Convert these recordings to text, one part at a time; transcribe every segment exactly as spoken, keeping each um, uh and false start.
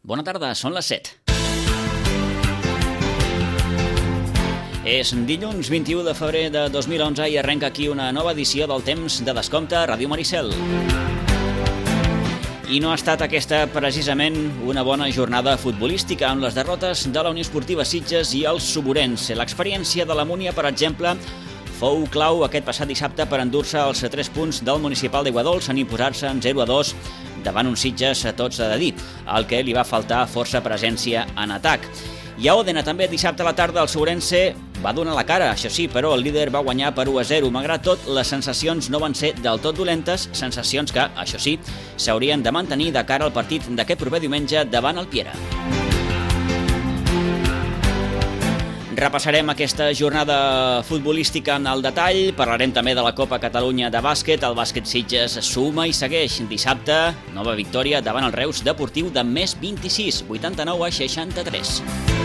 Bona tarda, són les set. És dilluns vint-i-u de febrer de dos mil onze i arrenca aquí una nova edició del Temps de Descompte a Ràdio Maricel. I no ha estat aquesta precisament una bona jornada futbolística amb les derrotes de la Unió Esportiva Sitges i el Suburense. L'experiència de la Múnia, per exemple, fou clau aquest passat dissabte per endur-se els tres punts del Municipal d'Aiguadols en imposar-se en zero a dos davant uns Sitges a tots de dir, al que li va faltar força presència en atac. I a Òdena també dissabte a la tarda el Suburense va donar la cara, això sí, però el líder va guanyar per u a zero. Malgrat tot, les sensacions no van ser del tot dolentes, sensacions que, això sí, s'haurien de mantenir de cara al partit d'aquest proper diumenge davant el Piera. Repassarem aquesta jornada futbolística en el detall, parlarem també de la Copa Catalunya de bàsquet, el bàsquet Sitges suma i segueix. Dissabte, nova victòria davant el Reus Deportiu de més vint-i-sis, vuitanta-nou a seixanta-tres.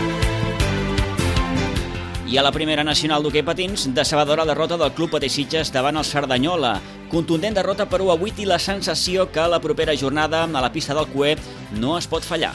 I a la primera nacional d'hoquei patins, decebedora derrota del Club Patí Sitges davant el Cerdanyola. Contundent derrota per u a vuit i la sensació que la propera jornada a la pista del Cué no es pot fallar.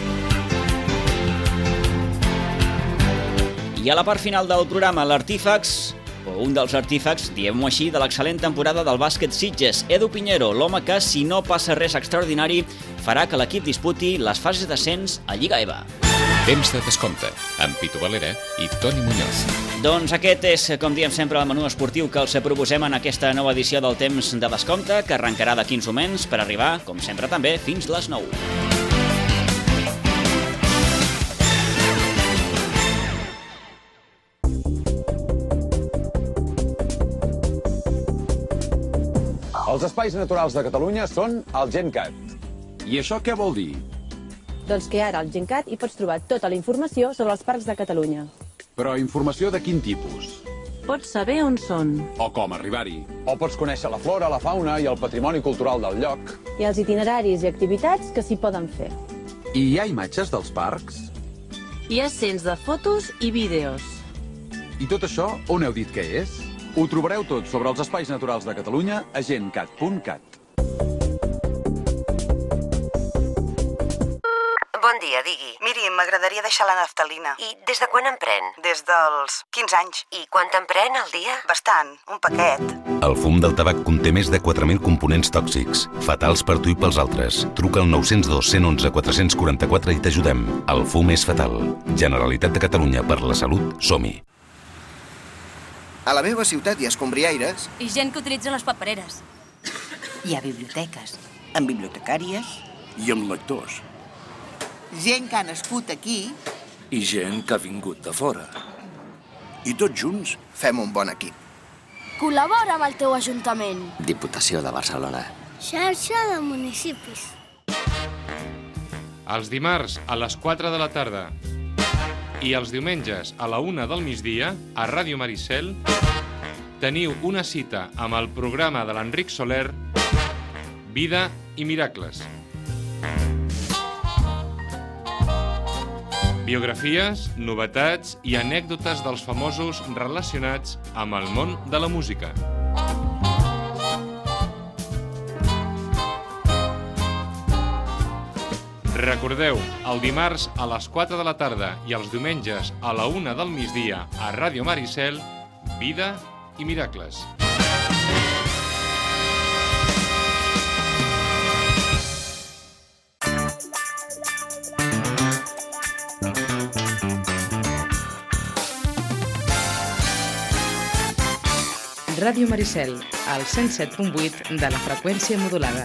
I a la part final del programa, l'artífex, o un dels artífecs, diguem-ho així, de l'excel·lent temporada del bàsquet Sitges, Edu Piñero, l'home que, si no passa res extraordinari, farà que l'equip disputi les fases d'ascens a Lliga E V A. Temps de Descompte, amb Pitu Valera i Toni Muñoz. Doncs aquest és, com diem sempre, el menú esportiu que els proposem en aquesta nova edició del Temps de Descompte, que arrencarà d'aquí uns moments per arribar, com sempre també, fins les nou. Els espais naturals de Catalunya són el GenCat. I això què vol dir? Doncs que ara al GenCat hi pots trobar tota la informació sobre els parcs de Catalunya. Però informació de quin tipus? Pots saber on són. O com arribar-hi? O pots conèixer la flora, la fauna i el patrimoni cultural del lloc. I els itineraris i activitats que s'hi poden fer. I hi ha imatges dels parcs? Hi ha cents de fotos i vídeos. I tot això on heu dit que és? Ho trobareu tot sobre els espais naturals de Catalunya a gencat punt cat. Bon dia, digui. Miri, m'agradaria deixar la naftalina. I des de quan en pren? Des dels quinze anys. I quant en pren al dia? Bastant, un paquet. El fum del tabac conté més de quatre mil components tòxics, fatals per tu i pels altres. Truca al nou zero dos, cent onze, quatre quaranta quatre i t'ajudem. El fum és fatal. Generalitat de Catalunya, per la salut, som-hi. A la meva ciutat hi ha escombriaires. I gent que utilitza les papereres. Hi ha biblioteques. Amb bibliotecàries. I amb lectors. Gent que ha nascut aquí. I gent que ha vingut de fora. I tots junts fem un bon equip. Col·labora amb el teu ajuntament. Diputació de Barcelona. Xarxa de municipis. Els dimarts a les quatre de la tarda i els diumenges a la una del migdia, a Ràdio Maricel, teniu una cita amb el programa de l'Enric Soler, Vida i Miracles. Biografies, novetats i anècdotes dels famosos relacionats amb el món de la música. Recordeu, el dimarts a les quatre de la tarda i els diumenges a la una del migdia a Ràdio Maricel, Vida i Miracles. Ràdio Maricel, al cent set punt vuit de la freqüència modulada.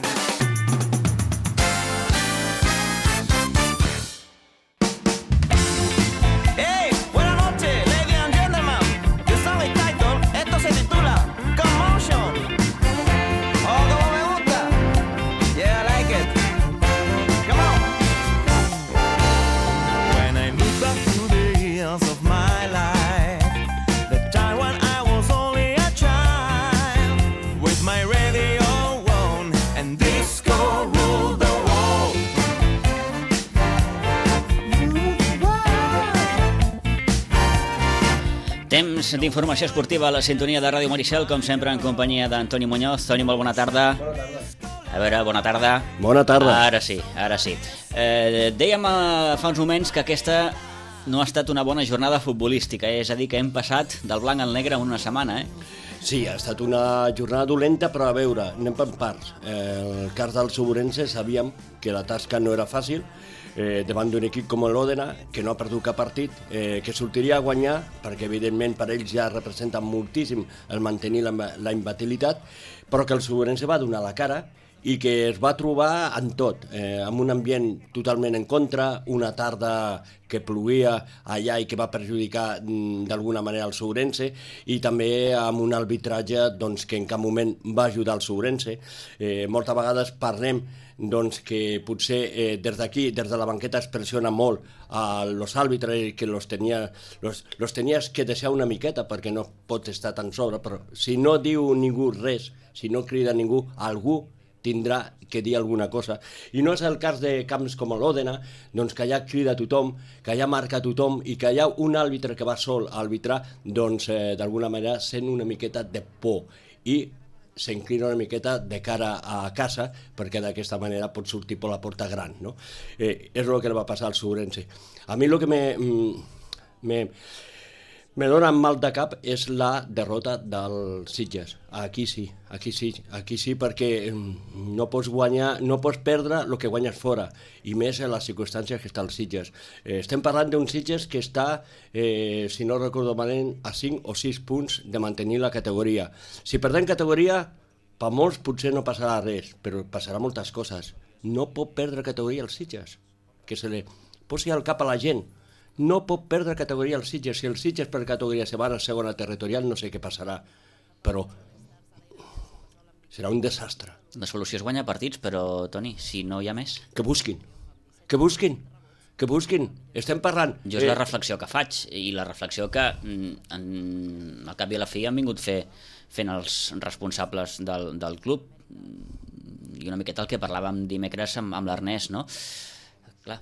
Temps d'informació esportiva a la sintonia de Ràdio Maricel, com sempre en companyia d'Antoni Muñoz. Toni, molt bona tarda. A veure, bona tarda. Bona tarda. Ara sí, ara sí. Eh, dèiem eh, fa uns moments que aquesta no ha estat una bona jornada futbolística, eh? És a dir, que hem passat del blanc al negre en una setmana, eh? Sí, ha estat una jornada dolenta, però a veure, anem per parts. Eh, en el cas del Suburense sabíem que la tasca no era fàcil, eh, davant d'un equip com l'Òdena, que no ha perdut cap partit, eh, que sortiria a guanyar, perquè evidentment per ells ja representa moltíssim el mantenir la, la imbatibilitat, però que el Suburense va donar la cara i que es va trobar en tot, eh, amb un ambient totalment en contra, una tarda que plovia allà i que va perjudicar mm, d'alguna manera el Suburense, i també amb un arbitratge doncs, que en cap moment va ajudar el Suburense. Eh, moltes vegades parlem doncs, que potser eh, des d'aquí, des de la banqueta, es pressiona molt a los àrbitres i que los, tenia, los, los tenies que deixar una miqueta perquè no pots estar tan sobre, però si no diu ningú res, si no crida ningú, algú tindrà que dir alguna cosa. I no és el cas de camps com l'Òdena, doncs que allà crida tothom, que allà marca tothom i que hi ha un àrbitre que va sol a arbitrar, doncs eh, d'alguna manera sent una miqueta de por i s'inclina una miqueta de cara a casa perquè d'aquesta manera pot sortir per la porta gran, no? Eh, és el que li va passar al Suburense. A mi el que me... me Me dona mal de cap és la derrota del Sitges. Aquí sí, aquí sí, aquí sí, perquè no pots guanyar, no pots perdre el que guanyes fora, i més en les circumstàncies que està el Sitges. Eh, estem parlant d'un Sitges que està, eh, si no recordo malament, a cinc o sis punts de mantenir la categoria. Si perdem categoria, per molts potser no passarà res, però passarà moltes coses. No pot perdre categoria el Sitges, que se li posi al cap a la gent. No pot perdre categoria el Sitges. Si el Sitges per categoria se va a la segona territorial, no sé què passarà, però serà un desastre. La solució és guanyar partits, però, Toni, si no hi ha més... Que busquin, que busquin, que busquin. Estem parlant... Jo és eh... la reflexió que faig, i la reflexió que en, al cap i a la fi han vingut fer, fent els responsables del, del club, i una miqueta el que parlàvem dimecres amb, amb l'Ernest, no? Clar...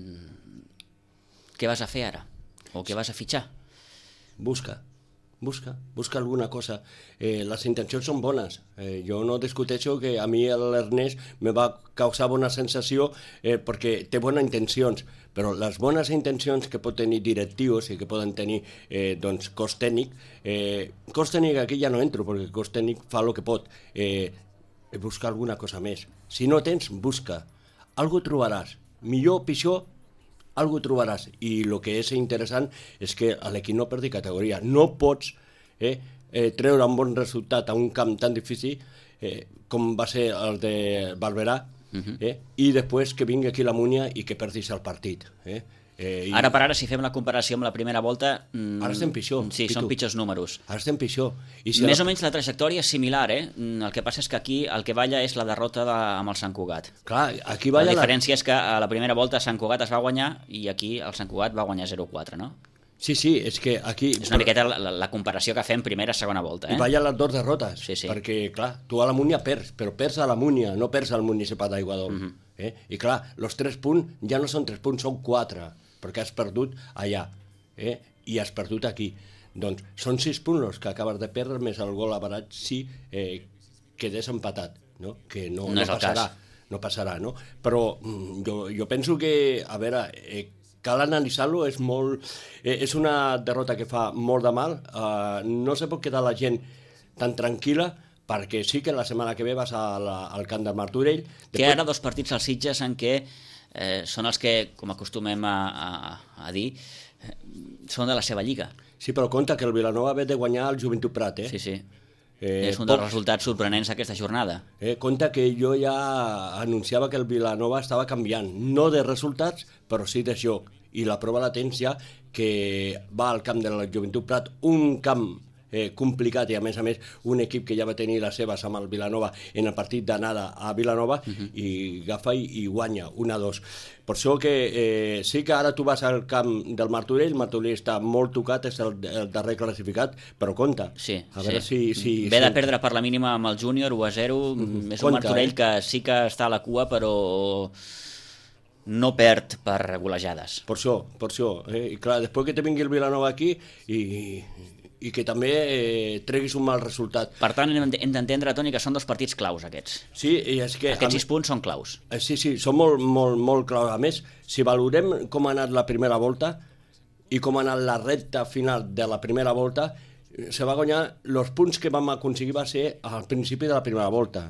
Què vas a fer ara? O què vas a fitxar? Busca, busca, busca alguna cosa. Eh, les intencions són bones. Eh, jo no discuteixo que a mi l'Ernest me va causar bona sensació eh, perquè té bones intencions, però les bones intencions que pot tenir directius i que poden tenir eh, doncs, cos tècnic, eh, cos tècnic aquí ja no entro, perquè cos tècnic fa el que pot. Eh, busca alguna cosa més. Si no tens, busca. Algo trobaràs. Millor o pitjor, algo trobaràs, i el que és interessant és que l'equip no perdi categoria. No pots eh, eh, treure un bon resultat a un camp tan difícil eh, com va ser el de Barberà, uh-huh. eh, i després que vingui aquí la Múnia i que perdis el partit. Eh? Eh, i... Ara per ara, si fem la comparació amb la primera volta... Mm, ara estem pitjor. Sí, Pitu. Són pitjors números. Ara estem pitjor. I si Més la... o menys la trajectòria és similar, eh? El que passa és que aquí el que balla és la derrota de, amb el Sant Cugat. Clar, aquí balla la diferència la... és que a la primera volta Sant Cugat es va guanyar i aquí el Sant Cugat va guanyar zero quatre, no? Sí, sí, és que aquí... És una miqueta la, la comparació que fem primera-segona volta, eh? I balla les dues derrotes, sí, sí. Perquè, clar, tu a la Múnia perds, però perds a la Múnia, no perds al Municipal d'Aiguadol. Uh-huh. eh? I clar, els tres punts ja no són tres punts, són quatre, perquè has perdut allà, eh? I has perdut aquí. Doncs són sis punts els que acabes de perdre, més el gol abarat si eh, quedes empatat, no? Que no, no, no és el passarà, cas. No passarà, no? Però jo, jo penso que, a veure, eh, cal analitzar-lo, és molt... Eh, és una derrota que fa molt de mal, eh, no se pot quedar la gent tan tranquil·la, perquè sí que la setmana que ve vas a la, al camp de Martorell. Després... Que ara dos partits als Sitges en què eh, són els que, com acostumem a, a, a dir, eh, són de la seva lliga. Sí, però compte que el Vilanova ve de guanyar el Joventut Prat, eh? Sí, sí. Eh, és un dels poc... resultats sorprenents aquesta jornada. Eh, compte que jo ja anunciava que el Vilanova estava canviant, no de resultats, però sí de joc. I la prova la tens ja que va al camp de la Joventut Prat, un camp eh, complicat i a més a més un equip que ja va tenir les seves amb el Vilanova en el partit d'anada a Vilanova, uh-huh. i agafa i, i guanya un a dos. Per això que eh, sí que ara tu vas al camp del Martorell, el Martorell està molt tocat, és el, el darrer classificat, però compte. Sí, a veure sí. Si, si, Ve si... de perdre per la mínima amb el júnior u a zero, mm-hmm. és un compte, Martorell eh? que sí que està a la cua, però no perd per golejades. Per això, per això. Eh? I clar, després que te vingui el Vilanova aquí i, i que també eh, treguis un mal resultat. Per tant, hem d'entendre, Toni, que són dos partits claus, aquests. Sí, i és que... Aquests sis punts són claus. Sí, sí, són molt, molt, molt claus. A més, si valorem com ha anat la primera volta i com ha anat la recta final de la primera volta, se va guanyar, els punts que vam aconseguir va ser al principi de la primera volta.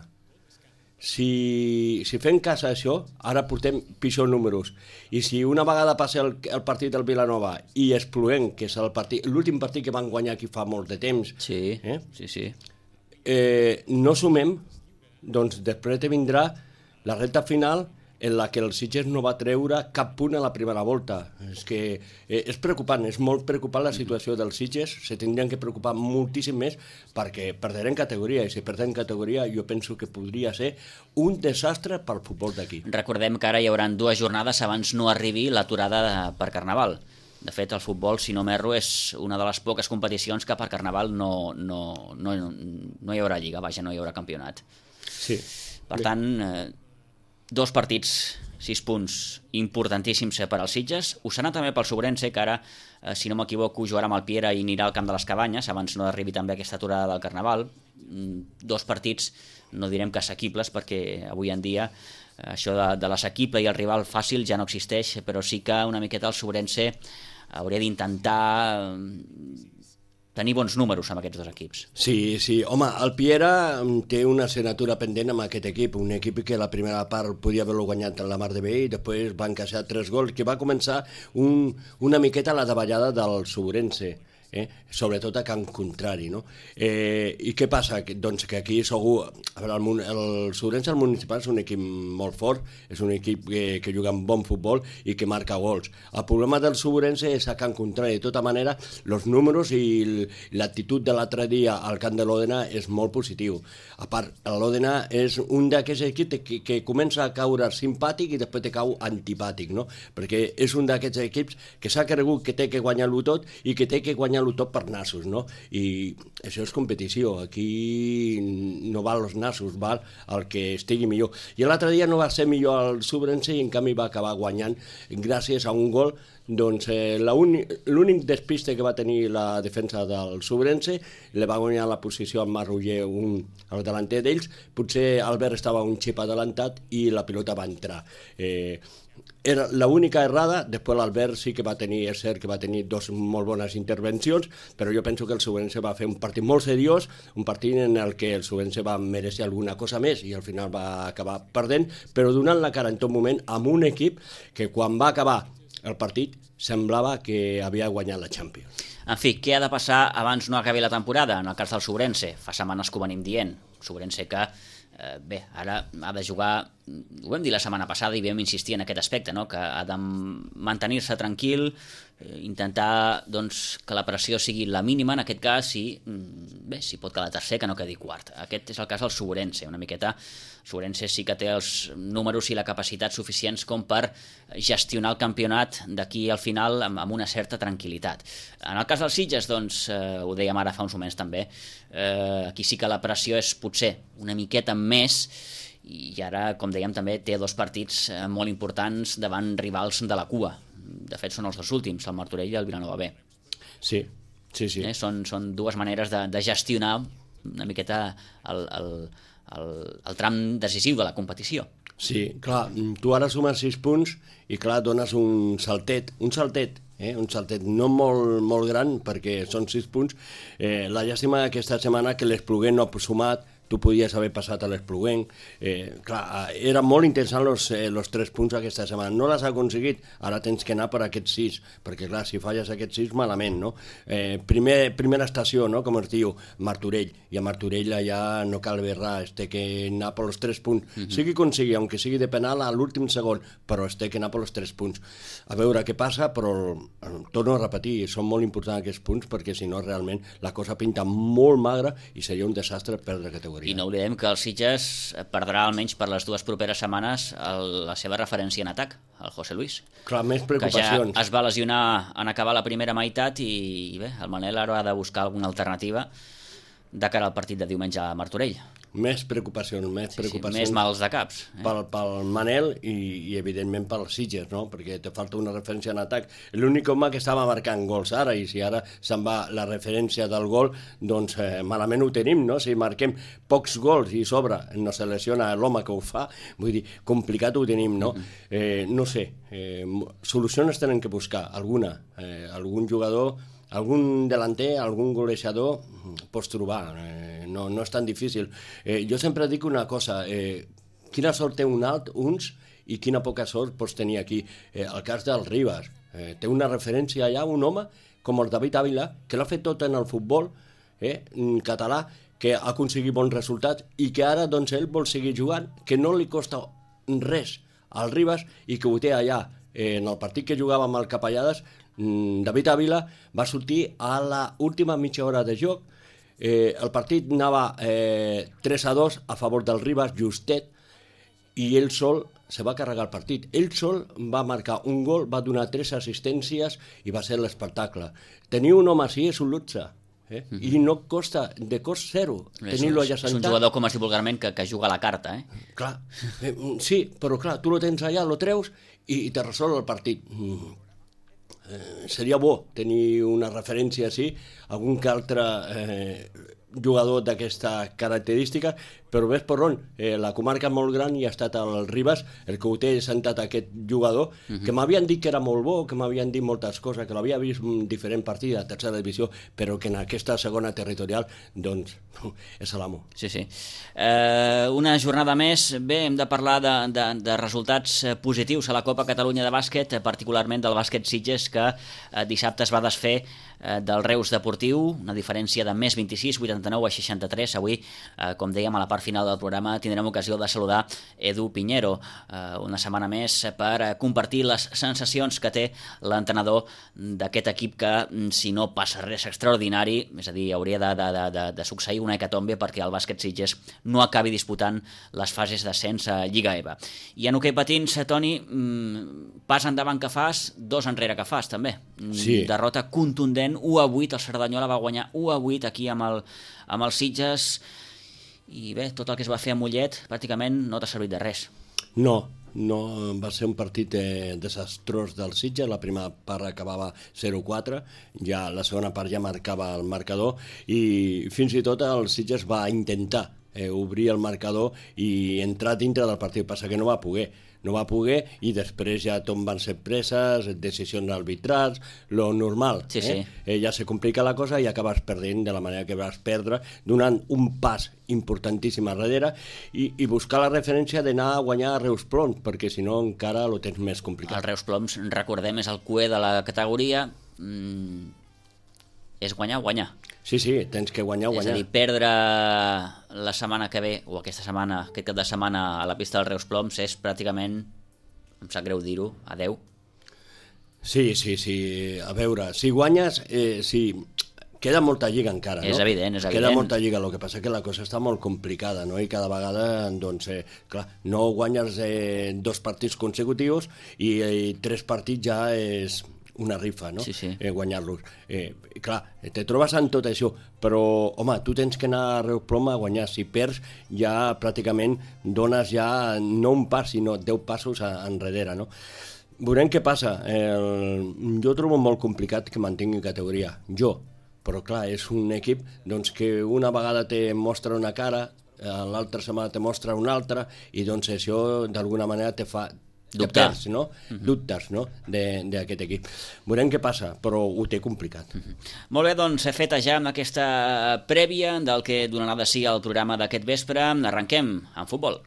Si, si fem cas a això, ara portem pitjors números. I si una vegada passa el, el partit del Vilanova i Espluent, que és el partit, l'últim partit que van guanyar aquí fa molt de temps, sí, eh? sí, sí. Eh, no sumem, doncs després te vindrà la recta final en la que el Sitges no va treure cap punt a la primera volta. És que eh, és preocupant, és molt preocupant la situació dels Sitges, se tindrien que preocupar moltíssim més perquè perderem categoria, i si perdem categoria jo penso que podria ser un desastre pel futbol d'aquí. Recordem que ara hi haurà dues jornades abans no arribi l'aturada per Carnaval. De fet, el futbol, si no m'erro, és una de les poques competicions que per Carnaval no, no, no, no hi haurà lliga, vaja, no hi haurà campionat. Sí. Per tant, eh, dos partits, sis punts importantíssims per als Sitges. Ho serà també pel Sobrense, que ara, eh, si no m'equivoco, jugarà amb el Piera i anirà al Camp de les Cabanyes, abans no arribi també aquesta aturada del Carnaval. Dos partits, no direm que assequibles, perquè avui en dia eh, això de, de l'assequible i el rival fàcil ja no existeix, però sí que una miqueta el Sobrense hauria d'intentar tenir bons números amb aquests dos equips. Sí, sí. Home, el Piera té una assignatura pendent amb aquest equip, un equip que la primera part podia haver-lo guanyat en la mar de bé i després van encaixar tres gols, que va començar un, una miqueta la davallada del Sobrense. Eh? Sobretot a Can Contrari, no? Eh, I què passa? Que, doncs que aquí segur... A veure, el, el Sobrense, el municipal, és un equip molt fort, és un equip que, que juga amb bon futbol i que marca gols. El problema del Sobrense és a Can Contrari. De tota manera, els números i l'actitud de l'altre dia al camp de l'Òdena és molt positiu. A part, l'Òdena és un d'aquests equips que, que comença a caure simpàtic i després te cau antipàtic, no? Perquè és un d'aquests equips que s'ha cregut que té que guanyar-lo tot i que té que guanyar tot per nassos, no? I això és competició, aquí no val els nassos, val el que estigui millor. I l'altre dia no va ser millor el Sobrense i en canvi va acabar guanyant gràcies a un gol. Doncs eh, l'únic despiste que va tenir la defensa del Sobrense le va guanyar la posició amb Marruller, un, el delanter d'ells. Potser Albert estava un xip adelantat i la pilota va entrar. Eh, era l'única errada. Després l'Albert sí que va tenir, és cert que va tenir dos molt bones intervencions, però jo penso que el Sobrense va fer un partit molt seriós, un partit en el que el Sobrense va mereixer alguna cosa més i al final va acabar perdent, però donant la cara en tot moment amb un equip que quan va acabar el partit semblava que havia guanyat la Champions. En fi, què ha de passar abans no acabi la temporada? En el cas del Sobrense, fa setmanes que ho venim dient. Sobrense que, eh, bé, ara ha de jugar, ho vam dir la setmana passada i vam insistir en aquest aspecte, no? Que ha de mantenir-se tranquil, eh, intentar doncs, que la pressió sigui la mínima, en aquest cas, i bé, si pot quedar tercer, que no quedi quart. Aquest és el cas del Sobrense, una miqueta. Sobrense sí que té els números i la capacitat suficients com per gestionar el campionat d'aquí al final amb, amb una certa tranquil·litat. En el cas dels Sitges, doncs, eh, ho dèiem ara fa uns moments també, eh, aquí sí que la pressió és potser una miqueta més i ara, com dèiem, també té dos partits eh, molt importants davant rivals de la cua. De fet, són els dos últims, el Martorell i el Vilanova B. Sí, sí, sí. Eh, són, són dues maneres de, de gestionar una miqueta el... el El, el tram decisiu de la competició. Sí, clar, tu ara sumes sis punts i clar, dones un saltet, un saltet, eh? un saltet no molt, molt gran perquè són sis punts. Eh, la llàstima aquesta setmana que l'Espluguent no ha sumat, tu podies haver passat a l'Espluguent. Eh, clar, era molt interessant els eh, tres punts aquesta setmana. No l'has aconseguit, ara tens que anar per aquests sis, perquè clar, si falles aquests sis, malament, no? Eh, primer, primera estació, no?, com es diu, Martorell, i a Martorell allà no cal ver res, té que anar per els tres punts. Uh-huh. Sigui com sigui, aunque sigui de penal a l'últim segon, però es té que anar per els tres punts. A veure què passa, però torno a repetir, són molt importants aquests punts, perquè si no realment la cosa pinta molt magra i seria un desastre perdre categoria. I no oblidem que el Sitges perdrà almenys per les dues properes setmanes el, la seva referència en atac, el José Luis. Clar, més preocupacions. Que ja es va lesionar en acabar la primera meitat i, i bé, el Manel ara ha de buscar alguna alternativa de cara al partit de diumenge a Martorell. més preocupacions, més sí, preocupacions... Sí, més mals de caps. Eh? Pel, pel Manel i, i, evidentment, pel Sitges, no? Perquè te falta una referència en atac. L'únic home que estava marcant gols ara, i si ara se'n va la referència del gol, doncs eh, malament ho tenim, no? Si marquem pocs gols i sobre no se lesiona l'home que ho fa, vull dir, complicat ho tenim, no? Mm-hmm. eh, no sé, eh, solucions tenen que buscar, alguna, eh, algun jugador... Algun delanter, algun golejador pots trobar, eh, no, no és tan difícil. Eh, jo sempre dic una cosa, eh, quina sort té un alt, uns, i quina poca sort pots tenir aquí. Eh, el cas del Ribas, eh, té una referència allà, un home com el David Ávila, que l'ha fet tot en el futbol eh, en català, que ha aconseguit bons resultats i que ara doncs, ell vol seguir jugant, que no li costa res al Ribas i que ho té allà. Eh, en el partit que jugava amb el Capellades, David Ávila va sortir a la última mitja hora de joc, eh, el partit anava eh, tres a dos a favor del Ribas, justet, i ell sol se va carregar el partit. Ell sol va marcar un gol, va donar tres assistències i va ser l'espectacle. Tenir un home així és un luxe. Eh? Mm-hmm. I no costa, de cost zero, tenir-lo allà sentat. És un jugador, com es diu vulgarment, que, que juga a la carta, eh? Clar, eh, sí, però clar, tu lo tens allà, lo treus i, i te resol el partit. Mm. Eh, seria bo tenir una referència així, algun que altre eh, jugador d'aquesta característica, però ves per on, eh, la comarca molt gran i ha estat el Ribas, el que ho té sentat aquest jugador, uh-huh. que m'havien dit que era molt bo, que m'havien dit moltes coses, que l'havia vist en diferent partit de tercera divisió, però que en aquesta segona territorial, doncs, és l'amo. Sí, sí. Eh, una jornada més, bé, hem de parlar de, de, de resultats positius a la Copa Catalunya de bàsquet, particularment del bàsquet Sitges, que eh, dissabte es va desfer eh, del Reus Deportiu, una diferència de més vint-i-sis, vuitanta-nou a seixanta-tres. Avui, eh, com dèiem, a la part final del programa tindrem ocasió de saludar Edu Piñero, eh, una setmana més per compartir les sensacions que té l'entrenador d'aquest equip que, si no passa res extraordinari, és a dir, hauria de, de, de, de succeir una hecatombe perquè el bàsquet Sitges no acabi disputant les fases d'ascens a Lliga E V A. I en hoquei patins, Toni, pas endavant que fas, dos enrere que fas, també. Sí. Derrota contundent, u a vuit, el Cerdanyola va guanyar u a vuit aquí amb el, amb el Sitges. I bé, tot el que es va fer a Mollet pràcticament no t'ha servit de res. No, no, va ser un partit eh, desastrós del Sitges. La primera part acabava zero quatre, ja la segona part ja marcava el marcador i fins i tot el Sitges va intentar eh, obrir el marcador i entrar dintre del partit, passa que no va poder. No va poder i després ja tot van ser preses, decisions arbitrals, lo normal. Sí, sí. Eh? Eh, ja se complica la cosa i acabes perdent de la manera que vas perdre, donant un pas importantíssim a darrere i, i buscar la referència d'anar a guanyar a Reus Ploms, perquè si no encara lo tens més complicat. El Reus Ploms, recordem, és el cué de la categoria. Mm, és guanyar, guanyar. Sí, sí, tens que guanyar, guanyar. És a dir, perdre la setmana que ve, o aquesta setmana, aquest cap de setmana a la pista del Reus Ploms és pràcticament, em sap greu dir-ho, adeu. Sí, sí, sí, a veure, si guanyes, eh, sí, queda molta lliga encara, no? És evident, és evident. Queda molta lliga, el que passa que la cosa està molt complicada, no? I cada vegada, doncs, eh, clar, no guanyes eh, dos partits consecutius i eh, tres partits ja és una rifa, no? Sí, sí. Eh, guanyar-los. Eh, clar, te trobes en tot això, però, home, tu tens que anar a Reus Ploms a guanyar. Si perds, ja pràcticament dones ja no un pas, sinó deu passos a, enrere, no? Veurem què passa. El... Jo trobo molt complicat que mantingui categoria. Jo. Però, clar, és un equip doncs, que una vegada te mostra una cara, l'altra setmana te mostra una altra, i doncs això d'alguna manera te fa... Dubtar. Perds, no? Uh-huh. Dubtes, no? d'aquest equip. Veurem què passa, però ho té complicat. Uh-huh. Molt bé, doncs, feta ja amb aquesta prèvia del que donarà de si el programa d'aquest vespre. Arrenquem amb futbol.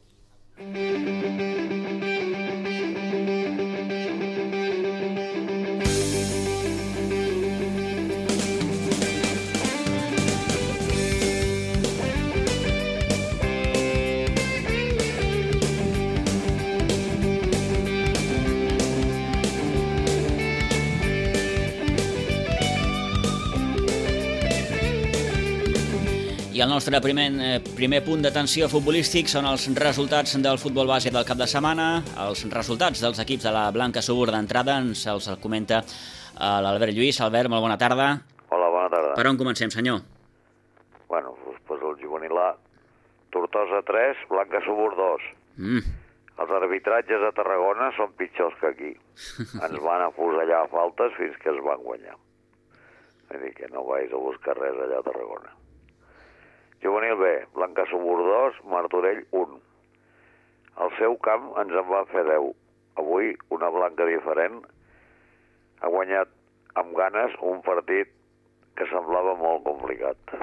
I el nostre primer, primer punt d'atenció futbolístic són els resultats del futbol base del cap de setmana, els resultats dels equips de la Blanca Subur d'entrada, ens els comenta l'Albert Lluís. Albert, molt bona tarda. Hola, bona tarda. Per on comencem, senyor? Bueno, doncs el juvenil A, Tortosa tres, Blanca Subur dos. Mm. Els arbitratges a Tarragona són pitjors que aquí. Ens van afusellar a faltes fins que es van guanyar. Vull dir que no vais a buscar res allà a Tarragona. Juvenil B, Blanca Subur dos, Martorell un. Al seu camp ens en van fer deu. Avui una Blanca diferent ha guanyat amb ganes un partit que semblava molt complicat.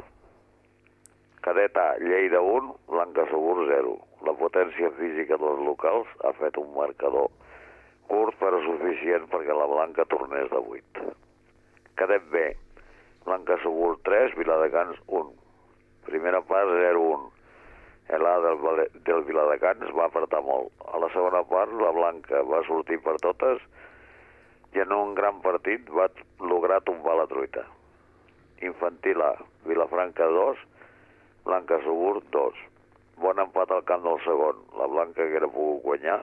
Cadet A, Lleida un, Blanca Subur zero. La potència física dels locals ha fet un marcador curt però suficient perquè la Blanca tornés de vuit. Cadet B, Blanca Subur tres, Viladecans un. Primera part zero un. L'A del, del Viladecans va apretar molt. A la segona part la Blanca va sortir per totes i en un gran partit va lograr tombar la truita. Infantil A, Vilafranca dos, Blanca Subur dos. Bon empat al camp del segon. La Blanca que era pogut guanyar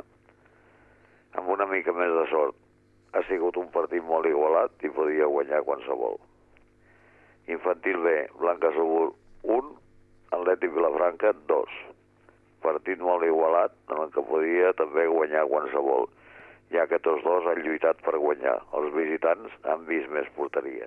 amb una mica més de sort. Ha sigut un partit molt igualat i podia guanyar qualsevol. Infantil B, Blanca Subur un, Atlètic Vilafranca dos. Partit molt igualat en el que podia també guanyar qualsevol, ja que tots dos han lluitat per guanyar. Els visitants han vist més porteria.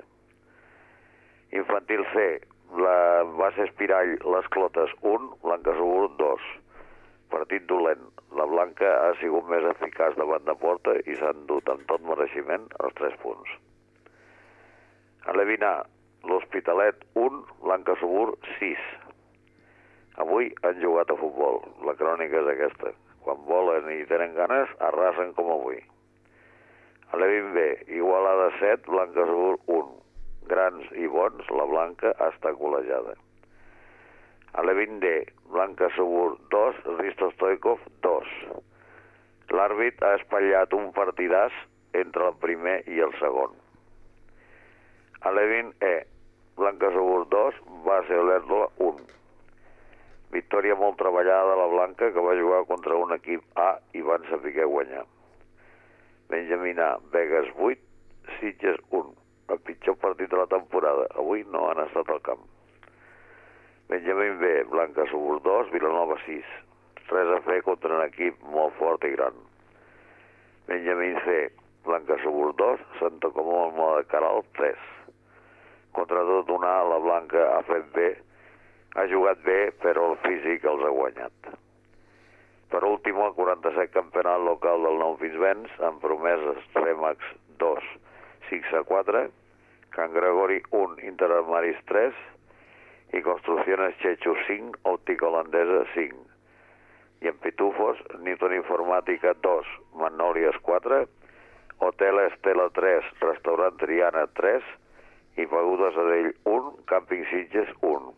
Infantil C, la base Espirall, les Clotes un, Blanca Subur dos. Partit dolent. La Blanca ha sigut més eficaç davant de porta i s'ha endut amb tot mereixement els tres punts. A l'Evina, l'Hospitalet un, Blanca Subur sis. Avui han jugat a futbol. La crònica és aquesta. Quan volen i tenen ganes, arrasen com avui. A l'Evin B, Igualada set, Blanca Subur un. Grans i bons, la Blanca ha estat col·legiada. A l'Evin D, Blanca Subur dos, Risto Stoikov dos. L'àrbit ha espatllat un partidàs entre el primer i el segon. A l'Evin E, Blanca Subur dos, Base Olèrdola un. Victòria molt treballada de la Blanca, que va jugar contra un equip A i van saber guanyar. Benjamín A, Vegas vuit, Sitges un. El pitjor partit de la temporada. Avui no han estat al camp. Benjamín B, Blanca Subur dos, Vilanova sis. Res a fer contra un equip molt fort i gran. Benjamín C, Blanca Subur dos, Santa Coloma de Queralt tres. Contra tot una, la Blanca ha fet bé, ha jugat bé, però el físic els ha guanyat. Per últim, el quaranta-set campionat local del Nou Pinsbens, amb promeses Remax dos, Six a quatre, Can Gregori un, Interarmaris tres i Construcciones Chechu cinc, Òptica Holandesa cinc. I en Pitufos, Newton Informàtica dos, Magnòlies quatre, Hotel Estela tres, Restaurant Triana tres i Begudes Adell un, Càmping Sitges un.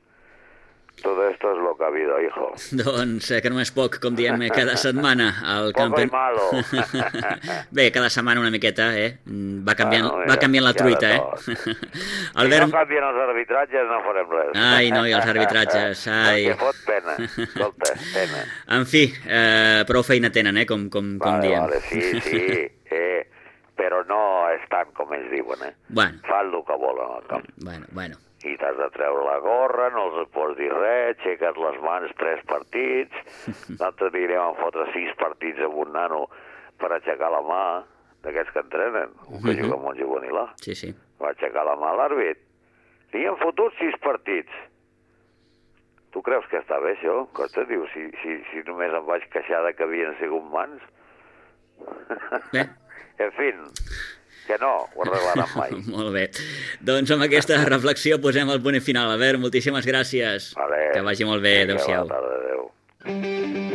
Todo esto es lo que ha habido, hijo. Doncs eh, que no és poc, com diem eh, cada setmana. El Poco campe... y malo. Bé, cada setmana una miqueta, eh? Va canviant, Bueno, va canviant la truita, eh? Albert... Si no canvien els arbitratges no farem res. Ai, no, i els arbitratges, ai. Perquè fot pena, escolta, pena. En fi, eh, prou feina tenen, eh? Com, com, com Vale, diem. vale, sí, sí, eh, però no és tant com ells diuen, eh? Bueno. Fa el que volen al camp. Bueno, bueno. I t'has de treure la gorra, no els pots dir res, aixeques les mans tres partits, l'altre dia li van fotre sis partits amb un nano per aixecar la mà d'aquests que entrenen, un que Mhm. juga amb un juvenil A. Sí, sí. Va aixecar la mà a l'àrbit. Li han fotut sis partits. Tu creus que està bé, això? Costa, diu, si, si, si només em vaig queixar de que havien sigut mans. Bé. En fi, que no, ho arreglaran mai. Molt bé. Doncs amb aquesta reflexió posem el punt final. Albert, moltíssimes gràcies. Vale. Que vagi molt bé. Vinga, Adéu-siau. bona tarda, adéu.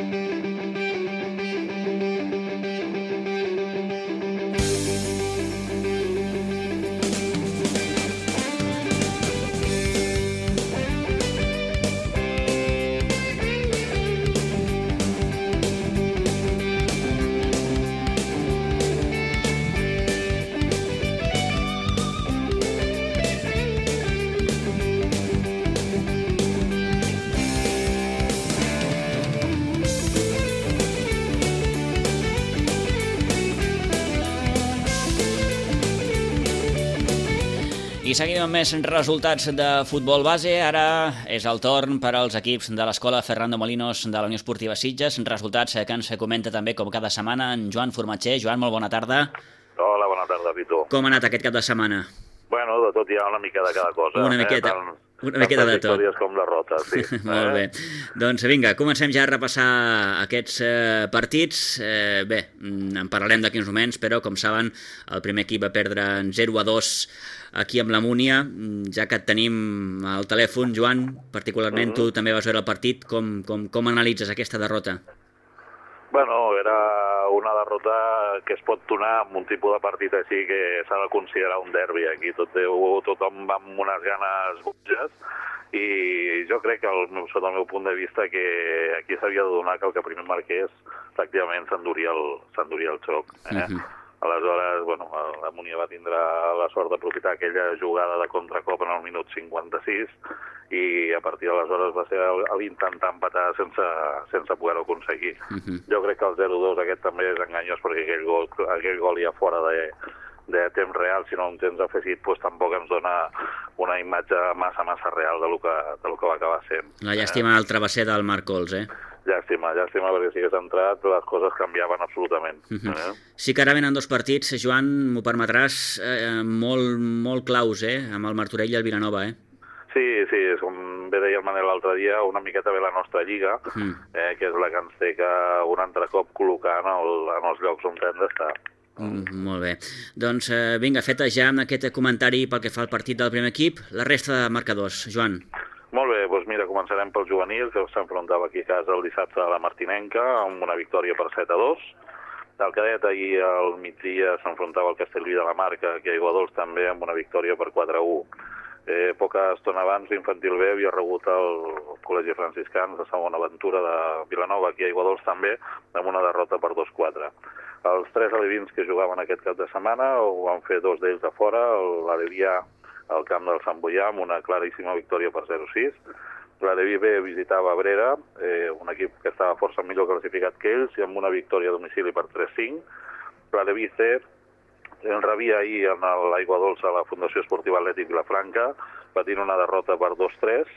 I seguim amb més resultats de futbol base. Ara és el torn per als equips de l'escola Fernando Molinos de la Unió Esportiva Sitges. Resultats que ens comenta també, com cada setmana, en Joan Formatger. Joan, molt bona tarda. Hola, bona tarda, Pitu. Com ha anat aquest cap de setmana? Bueno, de tot hi ha una mica de cada cosa. Una miqueta, eh? Tant, una miqueta de tot. victòries com derrotes, sí. Molt bé. Doncs vinga, comencem ja a repassar aquests eh, partits. Eh, bé, en parlarem d'aquí uns moments, però com saben, el primer equip va perdre zero a dos aquí amb la Múnia. Ja que et tenim al telèfon, Joan, particularment mm-hmm. tu també vas veure el partit. Com, com, com analitzes aquesta derrota? Bueno, era una derrota que es pot donar amb un tipus de partit així que s'ha de considerar un derbi. Aquí tot, tothom va amb unes ganes boges i jo crec que, el, sota el meu punt de vista, que aquí s'havia de donar que el que primer marqués efectivament s'enduria el, s'enduria el xoc. Eh? Uh-huh. Aleshores, bueno, la Múnia va tindre la sort d'aprofitar aquella jugada de contracop en el minut cinquanta-sis i a partir d'aleshores va ser l'intentar empatar sense, sense poder-ho aconseguir. Uh-huh. Jo crec que el zero dos aquest també és enganyós perquè aquell gol, aquell gol ja fora de, de temps real, si no un temps afegit, pues, tampoc ens dona una imatge massa, massa real de lo que, de lo que va acabar sent. La llàstima eh? al travesser del Marc Cols, eh? Llàstima, llàstima, perquè si hagués entrat les coses canviaven absolutament. Uh-huh. eh? Sí que ara venen dos partits, Joan, m'ho permetràs, eh, molt, molt claus, eh? Amb el Martorell i el Vilanova, eh? Sí, sí, com bé deia el Manel l'altre dia, una miqueta bé la nostra lliga, mm. eh, que és la que ens té que un altre cop col·locar en, el, en els llocs on hem d'estar. Mm, molt bé. Doncs eh, vinga, feta ja amb aquest comentari pel que fa al partit del primer equip, la resta de marcadors. Joan. Molt bé, doncs mira, començarem pel juvenil, que s'enfrontava aquí a casa el dissabte a la Martinenca, amb una victòria per set a dos. El cadet ahir al migdia s'enfrontava al Castellví de la Marca, aquí a Aiguadols també, amb una victòria per quatre a u. Eh, poca estona abans, l'Infantil B havia rebut el Col·legi Franciscans de Segona Aventura de Vilanova, aquí a Aiguadols també, amb una derrota per dos a quatre. Els tres alevins que jugaven aquest cap de setmana ho van fer dos d'ells de fora, l'Alevià al camp del Sant Boià, amb una claríssima victòria per zero a sis. L'Aleví B visitava Abrera, eh, un equip que estava força millor classificat que ells, i amb una victòria a domicili per tres a cinc. L'Aleví C en rebia ahir en l'Aiguadols a la Fundació Esportiva Atlètic Vilafranca, patint una derrota per dos a tres.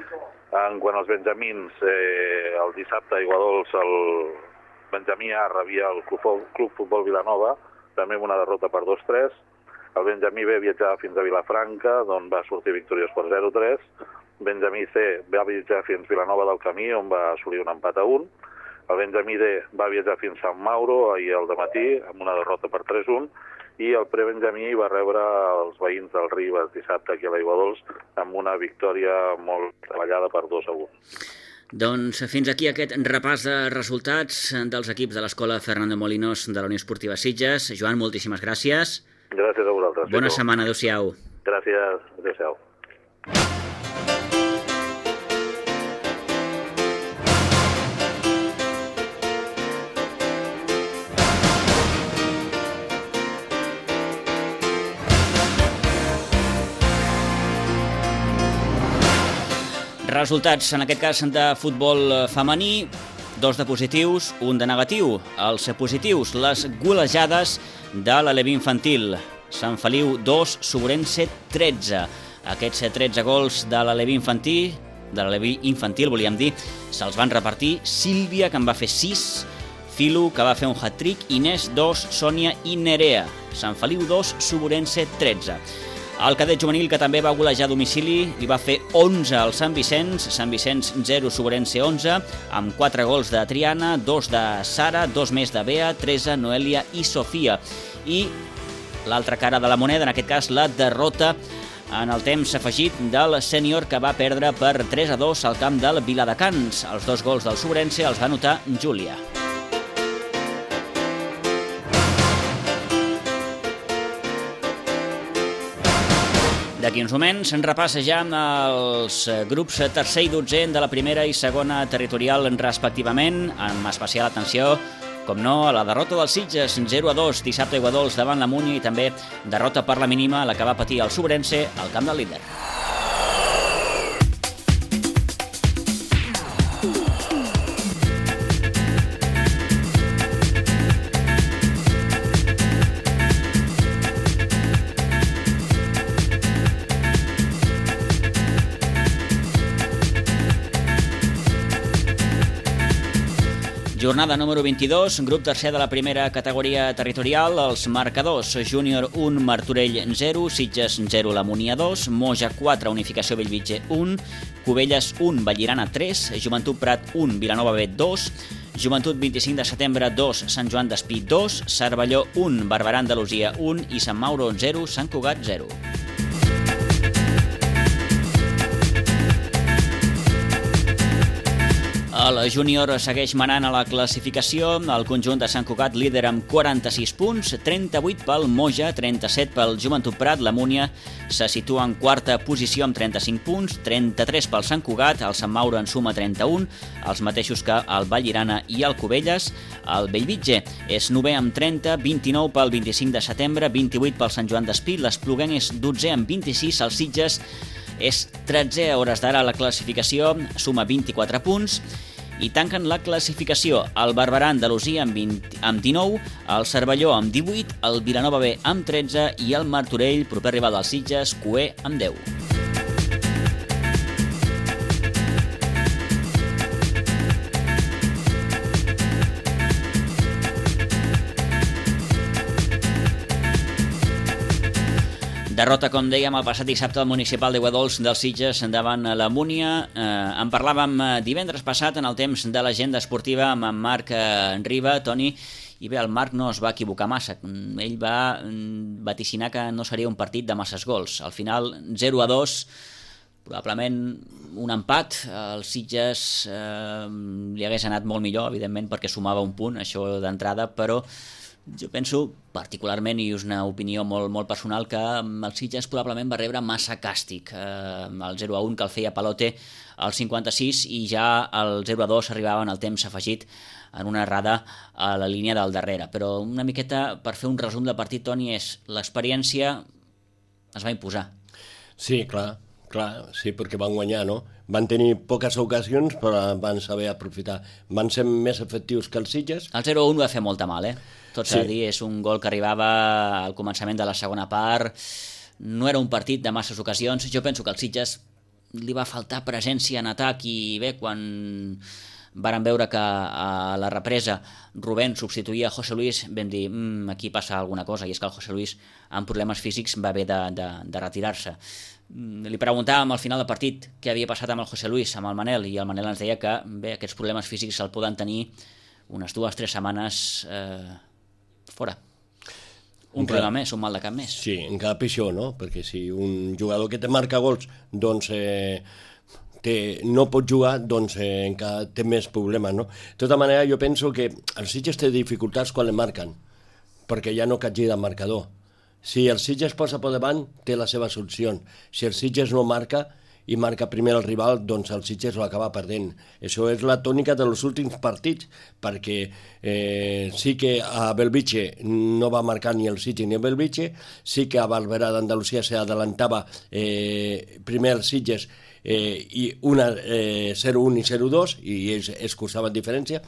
En quant als benjamins, eh, el dissabte a Aiguadols el Benjamí A rebia el Club, Club Futbol Vilanova, també amb una derrota per dos a tres. El Benjamí B viatjava fins a Vilafranca, d'on va sortir victoriós per zero a tres. Benjamí C va viatjar fins a Vilanova del Camí, on va assolir un empat a un. El Benjamí D va viatjar fins a Sant Mauro ahir al dematí, amb una derrota per tres a un. I el prebenjamí va rebre els veïns del Ribes dissabte aquí a l'Aiguadols amb una victòria molt treballada per dos a un. Doncs fins aquí aquest repàs de resultats dels equips de l'escola Fernando Molinos de la Unió Esportiva Sitges. Joan, moltíssimes gràcies. Gràcies a vosaltres. Bona setmana, adéu-siau. Gràcies, adéu-siau. Resultats, en aquest cas, de futbol femení, dos de positius, un de negatiu. Els positius, les golejades de l'Aleví infantil. Sant Feliu dos, Sobrense tretze. Aquests tretze gols de l'Aleví infantil, de l'Aleví infantil, volíem dir, se'ls van repartir Sílvia, que en va fer sis, Filo, que va fer un hat-trick, Inés dos, Sònia i Nerea. Sant Feliu dos, Sobrense tretze. El cadet juvenil, que també va golejar a domicili, li va fer onze al Sant Vicenç, Sant Vicenç zero, Sobrense onze, amb quatre gols de Triana, dos de Sara, dos més de Bea, Teresa, Noelia i Sofia. I l'altra cara de la moneda, en aquest cas la derrota en el temps afegit del sènior, que va perdre per tres a dos al camp del Viladecans. Els dos gols del Sobrense els va anotar Júlia. D'aquí uns moments en repassa ja amb els grups tercer i dotzè de la primera i segona territorial respectivament, amb especial atenció, com no, a la derrota dels Sitges zero a dos dissabte a Aiguadols davant la Múnia i també derrota per la mínima la que va patir el Sobrense al camp del líder. Jornada número vint-i-dos, grup tercer de la primera categoria territorial, els marcadors: Júnior un, Martorell zero, Sitges zero, La Munia dos, Moja quatre, Unificació Bellvitge un, Cubelles un, Vallirana tres, Joventut Prat un, Vilanova B dos, Joventut vint-i-cinc de setembre dos, Sant Joan d'Espí dos, Cervelló un, Barberà Andalusia un i Sant Mauro zero, Sant Cugat zero. El júnior segueix manant a la classificació, el conjunt de Sant Cugat líder amb quaranta-sis punts, trenta-vuit pel Moja, trenta-set pel Joventut Prat, la Múnia se situa en quarta posició amb trenta-cinc punts, trenta-tres pel Sant Cugat, el Sant Mauro en suma trenta-un, els mateixos que el Vallirana i el Cubelles. El Bellvitge és novè amb trenta, vint-i-nou pel vint-i-cinc de setembre, vint-i-vuit pel Sant Joan d'Espí, l'Espluguenc és dotzè amb vint-i-sis, el Sitges és tretzè a hores d'ara a la classificació, suma vint-i-quatre punts, i tanquen la classificació el Barberà Andalusia amb, vint, amb dinou, el Cervelló amb divuit, el Vilanova B amb tretze i el Martorell, proper rival dels Sitges, cuer amb deu. Derrota, com dèiem, el passat dissabte al municipal de Guadols dels Sitges davant la Múnia. Eh, en parlàvem divendres passat en el temps de l'agenda esportiva amb en Marc eh, Riba, Toni, i bé, el Marc no es va equivocar massa. Ell va vaticinar que no seria un partit de masses gols. Al final, zero a dos, probablement un empat. Els Sitges eh, li hagués anat molt millor, evidentment, perquè sumava un punt, això d'entrada, però jo penso, particularment, i és una opinió molt, molt personal, que el Sitges probablement va rebre massa càstig. Eh, el zero a un que el feia Palote al cinquanta-sis i ja el zero a dos arribava en el temps afegit en una errada a la línia del darrere. Però una miqueta, per fer un resum del partit, Toni, és l'experiència es va imposar. Sí, clar, clar, sí, perquè van guanyar, no? Van tenir poques ocasions, però van saber aprofitar. Van ser més efectius que els Sitges. El zero a un va fer molta mal, eh? Tot s'ha Sí. de dir, és un gol que arribava al començament de la segona part. No era un partit de masses ocasions. Jo penso que als Sitges li va faltar presència en atac i bé, quan varen veure que a la represa Rubén substituïa a José Luis, vam dir, mmm, aquí passa alguna cosa, i és que el José Luis amb problemes físics va haver de, de, de retirar-se. Li preguntàvem al final del partit què havia passat amb el José Luis, amb el Manel, i el Manel ens deia que bé, aquests problemes físics el poden tenir unes dues o tres setmanes eh, fora. Un Encara, problema més, un mal de cap més. Sí, encara pitjor, no? Perquè si un jugador que te marca gols doncs, eh, té, no pot jugar, doncs eh, encara té més problemes, no? De tota manera, jo penso que el Sitges té dificultats quan le marquen, perquè ja no capgira el marcador. Si el Sitges posa per davant, té la seva solució. Si el Sitges no marca i marca primer el rival, doncs el Sitges ho acaba perdent. Això és la tònica dels últims partits, perquè eh, sí que a Bellvitge no va marcar ni el Sitges ni el Bellvitge, sí que a Barberà d'Andalusia se adelantava eh, primer el Sitges eh, i una eh, zero un i zero dos, i ells es cursaven diferència,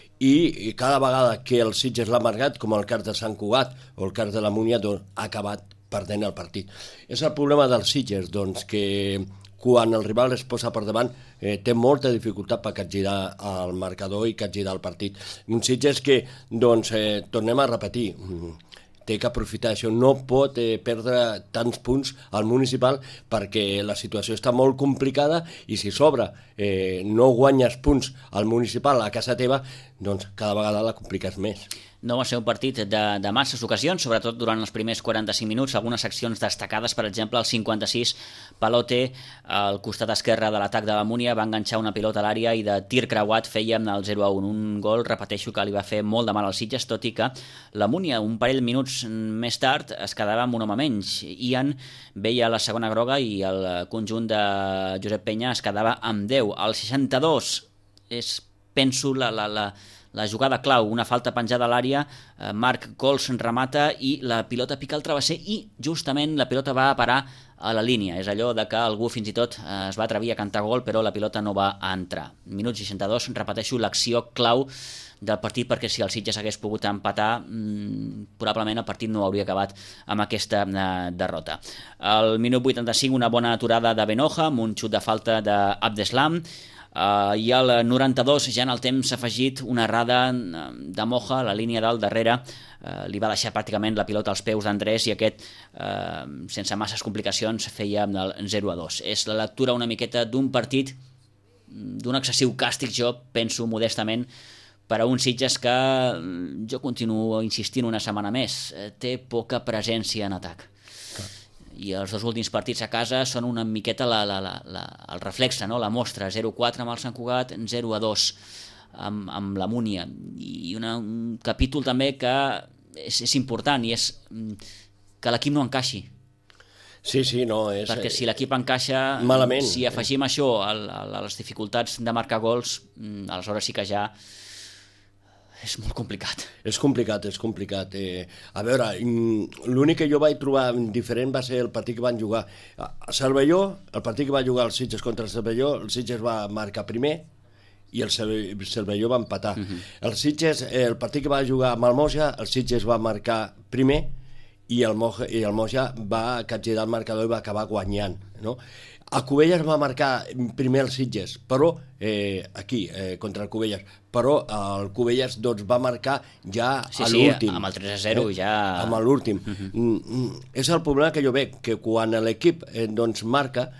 i cada vegada que el Sitges l'ha marcat, com el cas de Sant Cugat o el cas de la Múnia, doncs, ha acabat perdent el partit. És el problema dels Sitges, doncs, que quan el rival es posa per davant eh, té molta dificultat per capgirar el marcador i capgirar el partit. Un Sitges que, doncs, eh, tornem a repetir, té que aprofitar això, no pot eh, perdre tants punts al municipal perquè la situació està molt complicada i si sobre eh, no guanyes punts al municipal a casa teva, doncs cada vegada la compliques més. No va ser un partit de, de masses ocasions, sobretot durant els primers quaranta-cinc minuts, algunes accions destacades, per exemple, al cinquanta-sis, Palote, al costat esquerre de l'atac de la Múnia, va enganxar una pilota a l'àrea i de tir creuat fèiem el zero a un, un gol, repeteixo, que li va fer molt de mal als Sitges, tot i que la Múnia, un parell de minuts més tard, es quedava amb un home menys. Ian veia la segona groga i el conjunt de Josep Penya es quedava amb deu. Al seixanta-dos és, penso, la... la, la la jugada clau, una falta penjada a l'àrea, eh, Marc Cols remata i la pilota pica al travesser i justament la pilota va a parar a la línia. És allò de que algú fins i tot eh, es va atrevir a cantar gol, però la pilota no va entrar. Minut seixanta-dos, repeteixo, l'acció clau del partit, perquè si el Sitges hagués pogut empatar, mmm, probablement el partit no hauria acabat amb aquesta eh, derrota. Al minut vuitanta-cinc, una bona aturada de Benoja amb un xut de falta d'Abdeslam. Uh, I al noranta-dos, ja en el temps afegit, una errada de Moja, la línia dalt darrere, uh, li va deixar pràcticament la pilota als peus d'Andrés i aquest, uh, sense masses complicacions, feia el zero a dos. És la lectura una miqueta d'un partit, d'un excessiu càstig, jo penso modestament, per a un Sitges que, jo continuo insistint una setmana més, té poca presència en atac. I els dos últims partits a casa són una miqueta la, la, la, la, el reflexe, no? La mostra, zero a quatre amb el Sant Cugat, zero a dos amb, amb la Múnia. I una, un capítol també que és, és important i és que l'equip no encaixi. Sí, sí, no, és... Perquè si l'equip encaixa, malament. Si afegim això a, a, a les dificultats de marcar gols, aleshores sí que ja és molt complicat. És complicat, és complicat. Eh, a veure, l'únic que jo vaig trobar diferent va ser el partit que van jugar a Cervelló, el partit que va jugar el Sitges contra el Cervelló, el Sitges va marcar primer i el Cervelló va empatar. Uh-huh. El Sitges, el partit que va jugar amb el Moja, el Sitges va marcar primer i el, Moja, i el Moja va capgirar el marcador i va acabar guanyant, no? A Cubelles va marcar primer el Sitges, però eh, aquí, eh, contra el Cubelles, però el Cubelles doncs, va marcar ja sí, a l'últim. Sí, amb el tres a zero eh? ja... Amb l'últim. Uh-huh. mm, mm, és el problema que jo veig, que quan l'equip eh, doncs, marca,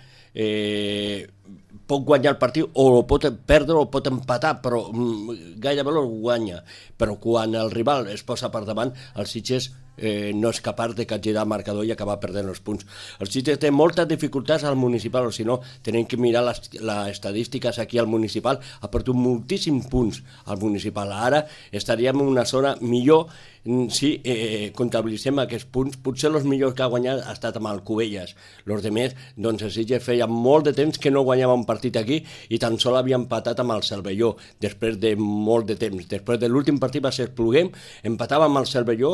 eh, pot guanyar el partit, o pot perdre o pot empatar, però mm, gairebé el guanya. Però quan el rival es posa per davant, el Sitges Eh, no és capaç de capgirar el marcador i acabar perdent els punts. El Sitges té moltes dificultats al municipal, o si no, tenim que mirar les, les estadístiques aquí al municipal, ha perdut moltíssims punts al municipal. Ara estaríem en una zona millor si eh, comptabilitzem aquests punts. Potser els millors que ha guanyat ha estat amb el Cubelles. Els altres, doncs el Sitges feia molt de temps que no guanyava un partit aquí i tan sol havia empatat amb el Cervelló després de molt de temps. Després de l'últim partit va ser Espluguem, empatava amb el Cervelló,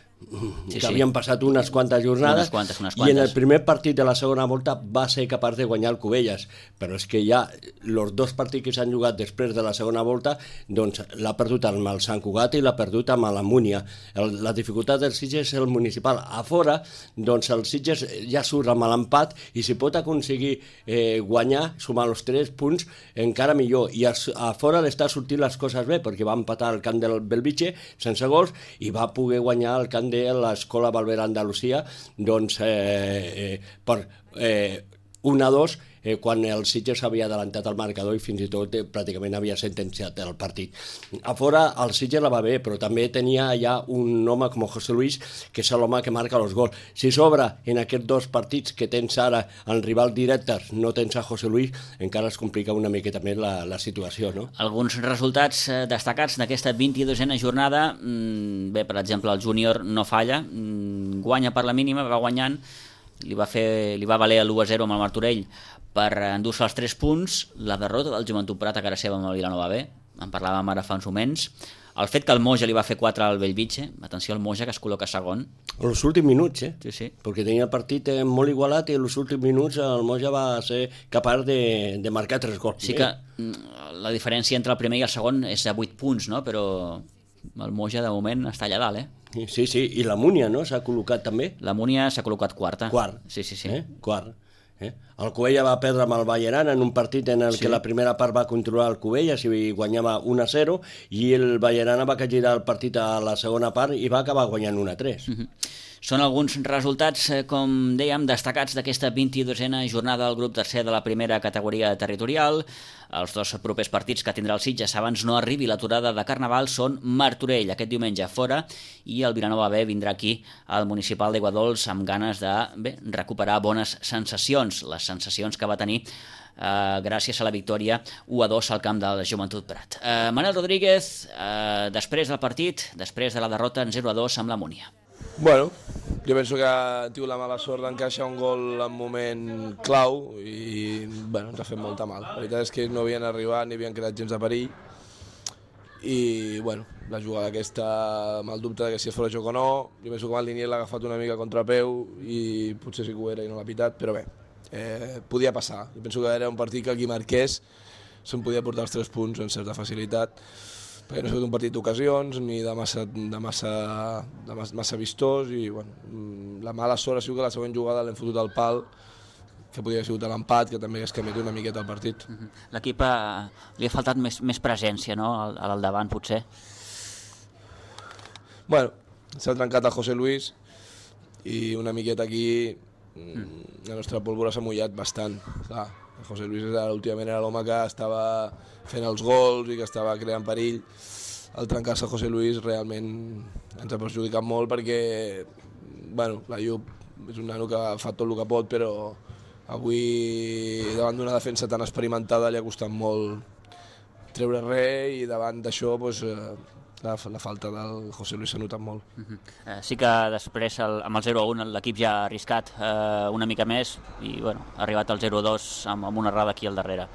Sí, que sí. havien passat unes quantes jornades unes quantes, unes quantes. I en el primer partit de la segona volta va ser capaç de guanyar el Cubelles, però és que ja els dos partits que s'han jugat després de la segona volta doncs l'ha perdut amb el Sant Cugat i l'ha perdut amb la Múnia. El, la dificultat del Sitges és el municipal. A fora, doncs el Sitges ja surt amb l'empat i si pot aconseguir eh, guanyar, sumar els tres punts, encara millor. I a, a fora l'està sortint les coses bé, perquè va empatar al camp del Belvitge sense gols i va poder guanyar el camp de l'Escola Valvera Andalusia doncs, eh, eh, per eh, un a dos eh, quan el Sitges havia adelantat el marcador i fins i tot eh, pràcticament havia sentenciat el partit. A fora el Sitges la va bé, però també tenia allà un home com José Luis, que és l'home que marca els gols. Si sobre en aquests dos partits que tens ara en rival directes no tens a José Luis, encara es complica una miqueta més la, la situació, no? Alguns resultats destacats d'aquesta vint-i-dosena jornada, bé, per exemple, el júnior no falla, guanya per la mínima, va guanyant, li va, fer, li va valer l'u a zero amb el Martorell per endur-se els tres punts, la derrota del Joventut Prat a cara seva amb el Vilanova B, en parlàvem ara fa uns moments, el fet que el Moja li va fer quatre al Bellvitge, atenció al Moja que es col·loca segon. Els últims minuts, eh? Sí, sí. Perquè tenia el partit molt igualat i en els últims minuts el Moja va ser capaç de, de marcar tres gols. Sí que la diferència entre el primer i el segon és de vuit punts, no? Però el Moja de moment està allà dalt, eh? Sí, sí, i la Múnia, no? S'ha col·locat també? La Múnia s'ha col·locat quarta. Quart. Sí, sí, sí. Eh? Quart. Eh? El Cubella va perdre amb el Balleran en un partit en el sí. que la primera part va controlar el Cubella i guanyava un a zero i el Balleran va girar el partit a la segona part i va acabar guanyant un a tres. Uh-huh. Són alguns resultats, com dèiem, destacats d'aquesta vint-i-dosena jornada del grup tercer de la primera categoria territorial. Els dos propers partits que tindrà el Sitges abans no arribi l'aturada de Carnaval són Martorell, aquest diumenge fora, i el Vilanova B vindrà aquí al municipal d'Aiguadols amb ganes de bé, recuperar bones sensacions, les sensacions que va tenir Uh, gràcies a la victòria u a dos al camp del Joventut Prat. Uh, Manel Rodríguez, uh, després del partit, després de la derrota en zero a dos amb la Múnia. Bueno, jo penso que ha tingut la mala sort d'encaixar un gol en moment clau i bueno, ens ha fet molta mal. La veritat és que no havien arribat ni havien creat gens de perill i bueno, la jugada aquesta amb el dubte de que si es fora joc o no, jo penso que el Linier l'ha agafat una mica a contrapeu i potser sí que ho era i no l'ha pitat, però bé, eh, podia passar. Jo penso que era un partit que el qui marqués se'n podia portar els tres punts amb certa facilitat, perquè no ha sigut un partit d'ocasions ni de massa, de massa, de massa, massa vistós i bueno, la mala sort ha sigut que la següent jugada l'hem fotut al pal que podia haver sigut l'empat, que també hagués canviat una miqueta el partit. Uh-huh. L'equip uh, li ha faltat més, més presència, no?, al, al davant, potser. Bueno, s'ha trencat el José Luis i una miqueta aquí mm. la nostra pólvora s'ha mullat bastant. Clar, el José Luis últimament era l'home que estava fent els gols i que estava creant perill. El trencar-se el José Luis realment ens ha perjudicat molt perquè, bueno, la Jup és un nano que fa tot el que pot, però avui davant d'una defensa tan experimentada li ha costat molt treure res i davant d'això doncs, la, la falta del José Luis s'ha notat molt. Uh-huh. eh, sí que després el, amb el zero a un l'equip ja ha arriscat eh, una mica més i bueno, ha arribat al zero a dos amb, amb una errada aquí al darrere.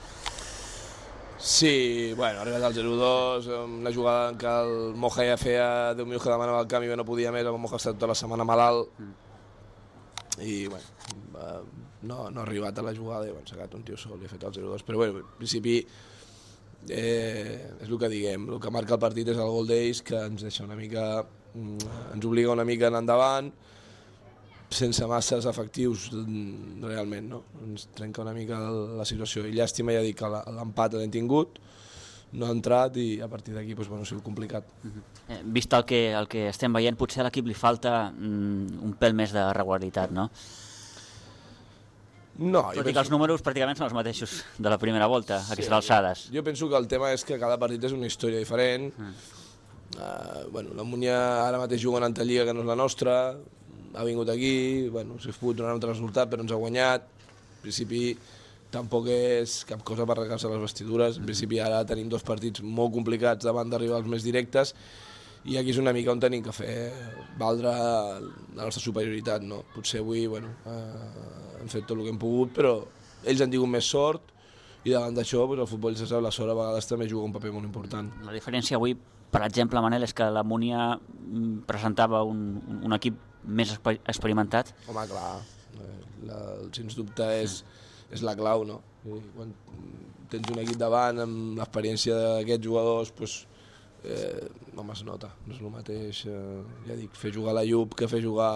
Sí, bueno, ha arribat al zero dos, una jugada en què el Moja ja feia deu minuts que demanava el canvi i no podia més, el Moja ha estat tota la setmana malalt mm. i bueno, no, no ha arribat a la jugada i bueno, s'ha quedat un tio sol i ha fet el zero dos, però bueno, en principi eh, és el que diguem, el que marca el partit és el gol d'ells que ens deixa una mica, ens obliga una mica a anar endavant sense masses efectius realment, no? Ens trenca una mica la situació i llàstima, ja dic que l'empat l'hem tingut, no ha entrat i a partir d'aquí doncs, bueno, ha sigut complicat. Uh-huh. eh, vist el que, el que estem veient, potser a l'equip li falta mm, un pèl més de regularitat, no? No, Tot i penso... que els números pràcticament són els mateixos de la primera volta, sí, aquestes alçades. Jo penso que el tema és que cada partit és una història diferent. Uh. Uh, bueno, la Múnia ara mateix juga en altra lliga que no és la nostra, ha vingut aquí, bueno, s'ha pogut donar un altre resultat però ens ha guanyat. En principi tampoc és cap cosa per regar-se les vestidures, en principi ara tenim dos partits molt complicats davant d'arribar als més directes i aquí és una mica on tenim que fer valdre la nostra superioritat, no? Potser avui, bueno, eh, hem fet tot el que hem pogut però ells han tingut més sort i davant d'això doncs, el futbol, se sap, la sort a vegades també juga un paper molt important. La diferència avui, per exemple, Manel, és que la Múnia presentava un, un equip més experimentat? Home, clar, la, sens dubte és, és la clau, no? I quan tens un equip davant amb l'experiència d'aquests jugadors, doncs, eh, home, es nota, no és el mateix, eh, ja dic, fer jugar la Jup que fer jugar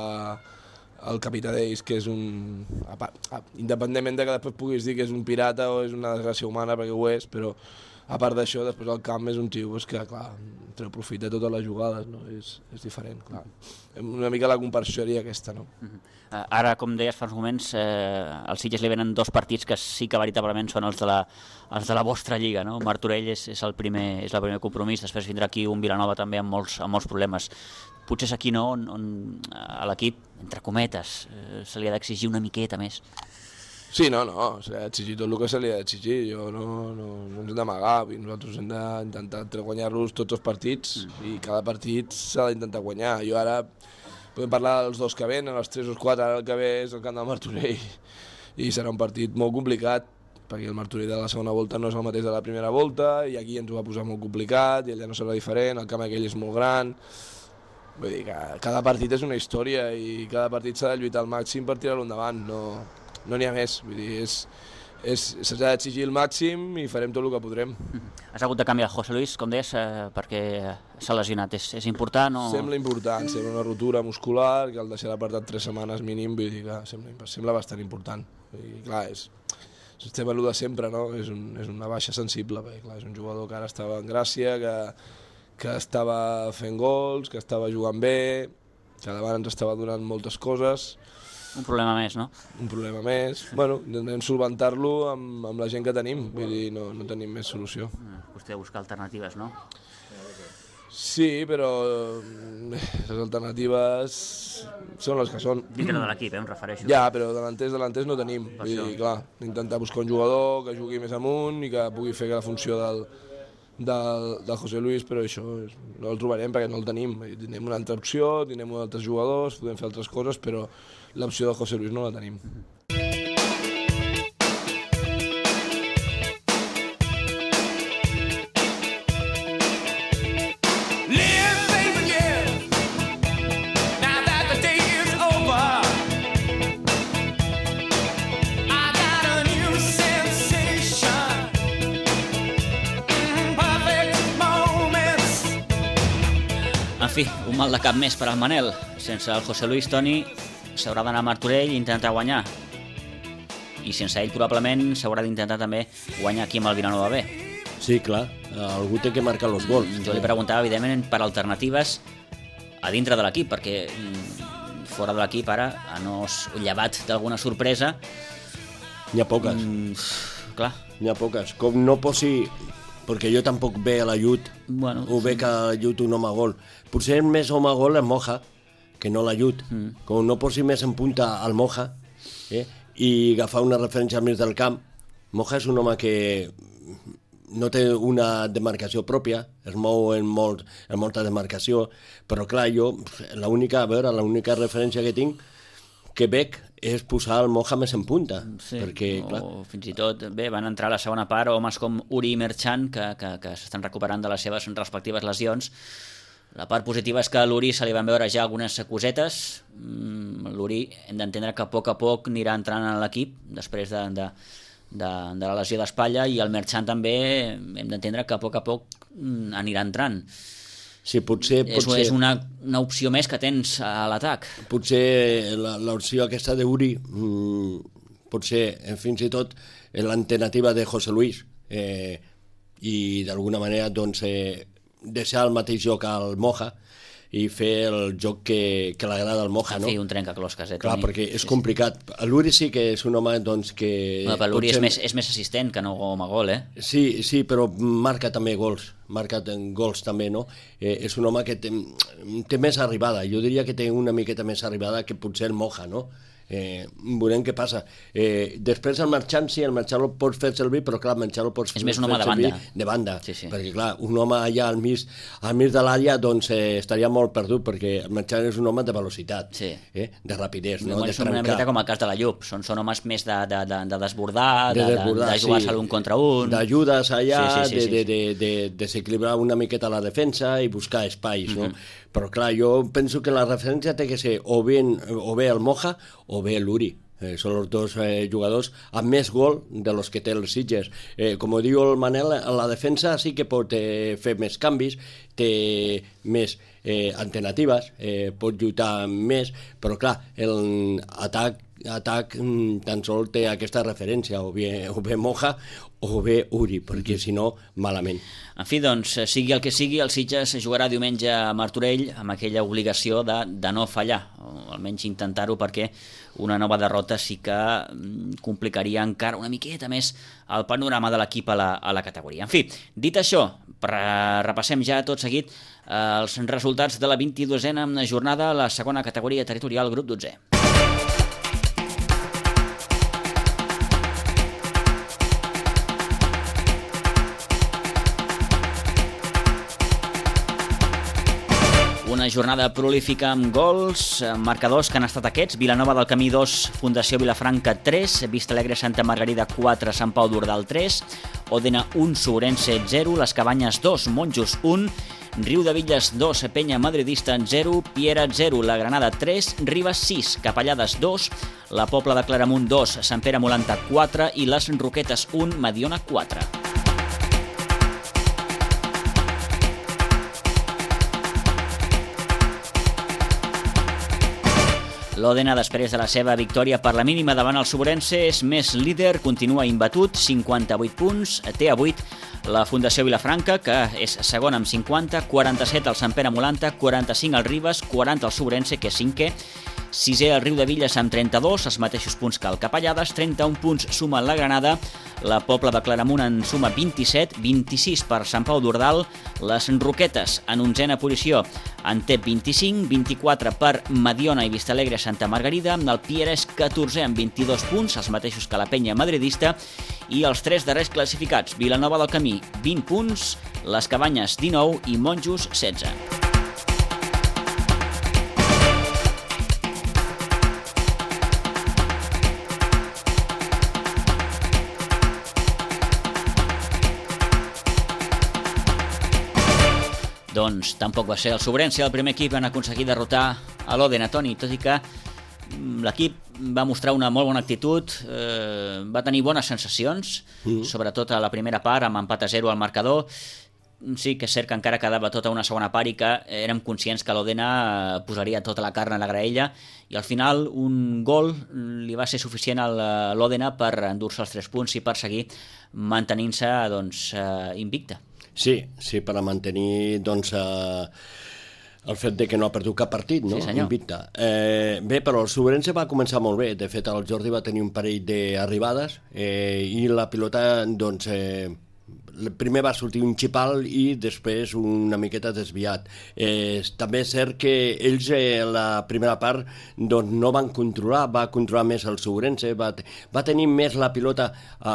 el capità d'ells, que és un... A part, a, independentment de que després puguis dir que és un pirata o és una desgràcia humana, perquè ho és, però a part d'això, després el camp és un tio és que, clar, treu profit de totes les jugades, no? És, és diferent, clar. Una mica la comparació seria aquesta, no? Uh-huh. uh, ara, com deies fa uns moments, eh, als Sitges li venen dos partits que sí que veritablement són els de la, els de la vostra lliga, no? Martorell és, és, el primer, és el primer compromís, després vindrà aquí un Vilanova també amb molts, amb molts problemes. Potser és aquí, no?, on, on a l'equip, entre cometes, eh, se li ha d'exigir una miqueta més. Sí, no, no, se li ha d'exigir tot el que se li ha d'exigir, jo no, no, no ens hem d'amagar, nosaltres hem d'intentar guanyar-los tots els partits mm. i cada partit s'ha d'intentar guanyar. Jo ara podem parlar dels dos que venen, els tres o els quatre, ara el que ve és el camp del Martorell i serà un partit molt complicat perquè el Martorell de la segona volta no és el mateix de la primera volta i aquí ens ho va posar molt complicat i allà no serà diferent, el camp aquell és molt gran. Vull dir que cada partit és una història i cada partit s'ha de lluitar al màxim per tirar-lo endavant, no... no n'hi ha més, vull dir, és, és, s'ha d'exigir el màxim i farem tot el que podrem. Has hagut de canviar José Luis, com deies, eh, perquè s'ha lesionat, és, és important o...? Sembla important, sembla una rotura muscular, que el deixarà apartat tres setmanes mínim, vull dir que sembla, sembla bastant important. I clar, és, és el tema de sempre, no? És, un, és una baixa sensible, perquè clar, és un jugador que ara estava en gràcia, que, que estava fent gols, que estava jugant bé, que davant ens estava donant moltes coses. Un problema més, no? Un problema més. Bueno, intentem solventar-lo amb, amb la gent que tenim, vull dir, no, no tenim més solució. Vostè buscar alternatives, no? Sí, però les alternatives són les que són. Dintre de l'equip, eh, em refereixo. Ja, però delanters, delanters no tenim. Vull dir, clar, intentar buscar un jugador que jugui més amunt i que pugui fer la funció del, del, del José Luis, però això no el trobarem perquè no el tenim. Tenim una altra opció, tenim altres jugadors, podem fer altres coses, però l'opció del José Luis no la tenim. En fi, un mal de cap més per al Manel. Sense el José Luis, Toni, s'haurà d'anar a Martorell i intentar guanyar. i sense ell probablement s'haurà d'intentar també guanyar aquí amb el Vilanova B. Sí, clar, algú té que marcar els gols. Jo li preguntava, evidentment, per alternatives a dintre de l'equip, perquè fora de l'equip ara, a no llevat d'alguna sorpresa... N'hi ha poques. Mm, clar. N'hi ha poques. Com no posi... Perquè jo tampoc ve a l'ajut, bueno, o ve que l'ajut un home a gol. Potser més home a gol és Moja, que no l'ajut. Mm. Com no posi més en punta al Moja, eh, i agafar una referència al mig del camp, Moja és un home que no té una demarcació pròpia, es mou en, molt, en molta demarcació, però clar, jo, l'única, a veure, l'única referència que tinc que veig és posar el Moja més en punta. Sí, perquè, o clar... fins i tot, bé, van entrar a la segona part homes com Uri i Merchan, que, que, que s'estan recuperant de les seves respectives lesions. La part positiva és que a l'Uri se li van veure ja algunes cosetes. L'Uri hem d'entendre que a poc a poc anirà entrant en l'equip, després de... de De, de la lesió d'espatlla, i el Merchan també hem d'entendre que a poc a poc anirà entrant. Sí, potser... És, potser... és una, una opció més que tens a l'atac. Potser l'opció aquesta d'Uri, mmm, potser fins i tot l'alternativa de José Luis, eh, i d'alguna manera doncs, eh, deixar el mateix joc al Moja i fer el joc que, que l'agrada al Moja, no? Sí, un trencaclosques, eh, Clar, Toni? perquè és complicat. L'Uri sí que és un home, doncs, que... No, però l'Uri potser... és, més, és més assistent que no home gol, eh? Sí, sí, però marca també gols, marca gols també, no? Eh, és un home que té, té més arribada, jo diria que té una miqueta més arribada que potser el Moja, no? Eh, veurem què passa. Eh, després el Marchand, sí, el Marchand el pots fer servir, però clar, el Marchand el pots fer servir és més un home de banda. De banda, sí, sí. Perquè clar, un home allà al mig, al mig de l'àrea doncs eh, estaria molt perdut, perquè el Marchand és un home de velocitat, sí. eh, de rapidesa, no? no? De són una miqueta com el cas de la Llup, són, són homes més de, de, de, de desbordar, de, de, desbordar, de, de jugar-se sí. l'un contra un, d'ajudes allà, sí, sí, sí, de, sí. de, de, de, de desequilibrar una miqueta la defensa i buscar espais, mm-hmm. no? Però clar, jo penso que la referència té que ser o bé, o bé el Moja o bé l'Uri. Eh, són els dos eh, jugadors amb més gol de los que té els Sitges. Eh, com diu el Manel, la defensa sí que pot eh, fer més canvis, té més eh, alternatives, eh, pot lluitar més, però clar, el atac, atac tan sol té aquesta referència, o bé, o bé Moja o bé Uri, perquè si no, malament. En fi, doncs, sigui el que sigui, el Sitges jugarà diumenge a Martorell amb aquella obligació de, de no fallar, o almenys intentar-ho, perquè una nova derrota sí que complicaria encara una miqueta més el panorama de l'equip a, la, a la categoria. En fi, dit això, repassem ja tot seguit eh, els resultats de la vint-i-dosena jornada a la segona categoria territorial, grup dotzè. Una jornada prolífica amb gols, marcadors que han estat aquests: Vilanova del Camí dos, Fundació Vilafranca tres, Vista Alegre Santa Margarida quatre, Sant Pau d'Ordal tres, Òdena un, Ourense zero, Les Cabanyes dos, Monjos un, Riu de Villes dos, Penya Madridista zero, Piera zero, La Granada tres, Ribes sis, Capellades dos, La Pobla de Claramunt dos, Sant Pere Molanta quatre i Les Roquetes un, Mediona quatre. L'Òdena, després de la seva victòria per la mínima davant el Ourense, és més líder, continua imbatut, cinquanta-vuit punts, té a vuit la Fundació Vilafranca, que és segona amb cinquanta, quaranta-set el Sant Pere Molanta, quaranta-cinc el Ribes, quaranta el Ourense, que és cinquè, sisè el Riu de Villes amb trenta-dos, els mateixos punts que el Capellades, trenta-un punts suma la Granada, la Pobla de Claramunt en suma vint-i-set, vint-i-sis per Sant Pau d'Ordal, les Roquetes en onzena posició en té vint-i-cinc, vint-i-quatre per Mediona i Vistalegre Santa Margarida, el Piera és catorzè amb vint-i-dos punts, els mateixos que la Penya Madridista, i els tres darrers classificats, Vilanova del Camí, vint punts, Les Cabanyes, dinou i Monjos, setze. Doncs tampoc va ser el Ourense el primer equip en aconseguir derrotar a l'Òdena, Toni, tot i que l'equip va mostrar una molt bona actitud, eh, va tenir bones sensacions, mm. sobretot a la primera part, amb empat a zero al marcador. sí que és cert que encara quedava tota una segona part i que érem conscients que l'Òdena posaria tota la carn a la graella i al final un gol li va ser suficient a l'Òdena per endur-se els tres punts i per seguir mantenint-se doncs, invicta. Sí, sí, per a mantenir doncs, eh, el fet de que no ha perdut cap partit, no? Sí, senyor. Invicta. Eh, bé, però el Sobrense va començar molt bé. De fet, el Jordi va tenir un parell d'arribades eh, i la pilota, doncs, eh, primer va sortir un xipal i després una miqueta desviat. Eh, també és cert que ells eh, la primera part doncs, no van controlar, va controlar més el Sobrense, va, va tenir més la pilota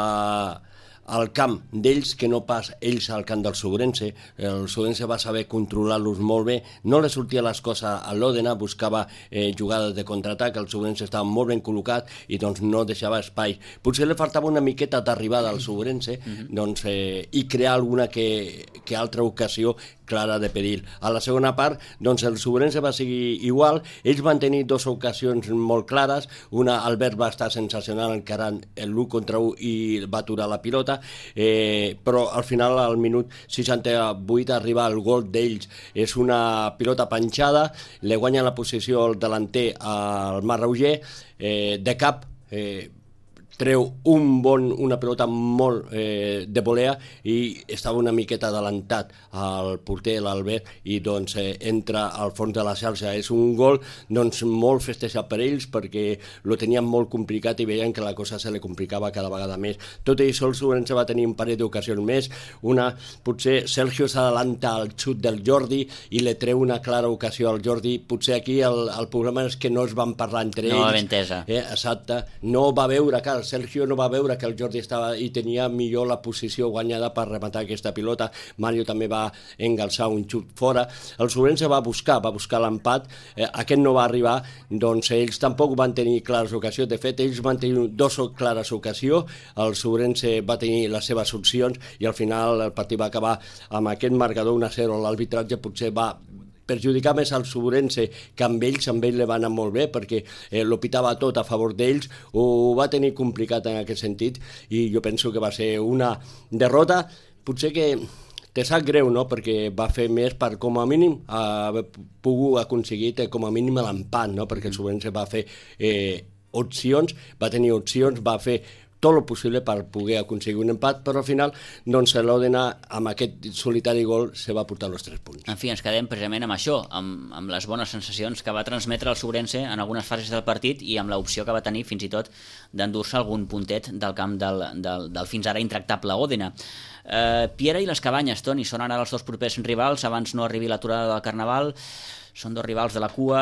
eh, al camp d'ells que no pas ells al camp del Sobrense. El Sobrense va saber controlar-los molt bé, no li sortia les coses a l'Òdena, buscava eh, jugades de contraatac, el Sobrense estava molt ben col·locat i doncs no deixava espai. Potser li faltava una miqueta d'arribada al Sobrense mm-hmm. doncs, eh, i crear alguna que, que altra ocasió clara de perill. A la segona part, doncs el Sobrense va seguir igual, ells van tenir dues ocasions molt clares, una Albert va estar sensacional encarant l'u contra u i va aturar la pilota, eh, però al final al minut seixanta-vuit arriba el gol d'ells, és una pilota panxada, le guanya la posició el delanter al Marrauger, eh, de cap, eh, treu un bon, una pilota molt eh, de volea i estava una miqueta adelantat al porter, l'Albert, i doncs eh, entra al fons de la xarxa. És un gol doncs, molt festejat per ells perquè lo tenien molt complicat i veien que la cosa se li complicava cada vegada més. Tot i això el Sobrense va tenir un parell d'ocasions més, una potser Sergio s'adalanta al xut del Jordi i le treu una clara ocasió al Jordi. Potser aquí el, el problema és que no es van parlar entre ells. No va ben entesa. Eh, exacte. No va veure que Sergio no va veure que el Jordi estava i tenia millor la posició guanyada per rematar aquesta pilota. Mario també va engalçar un xut fora. El Sobrense va buscar, va buscar l'empat. Eh, aquest no va arribar, doncs ells tampoc van tenir clares ocasions. De fet, ells van tenir dues clares ocasions. El Sobrense va tenir les seves opcions i al final el partit va acabar amb aquest marcador un a zero. L'arbitratge potser va perjudicar més al Sobrense que amb ells, amb ells li va anar molt bé perquè eh, l'opitava tot a favor d'ells, ho va tenir complicat en aquest sentit i jo penso que va ser una derrota, potser que te sap greu, no?, perquè va fer més per com a mínim haver pogut aconseguir com a mínim l'empat, no?, perquè el Sobrense va fer eh, opcions, va tenir opcions, va fer tot el possible per poder aconseguir un empat, però al final doncs, l'Òdena amb aquest solitari gol se va portar els tres punts. En fi, ens quedem precisament amb això, amb, amb les bones sensacions que va transmetre el Sobrense en algunes fases del partit i amb l'opció que va tenir fins i tot d'endur-se algun puntet del camp del, del, del fins ara intractable Òdena. Eh, Piera i les Cabanyes, Toni, són ara els dos propers rivals, abans no arribi l'aturada del Carnaval, són dos rivals de la cua.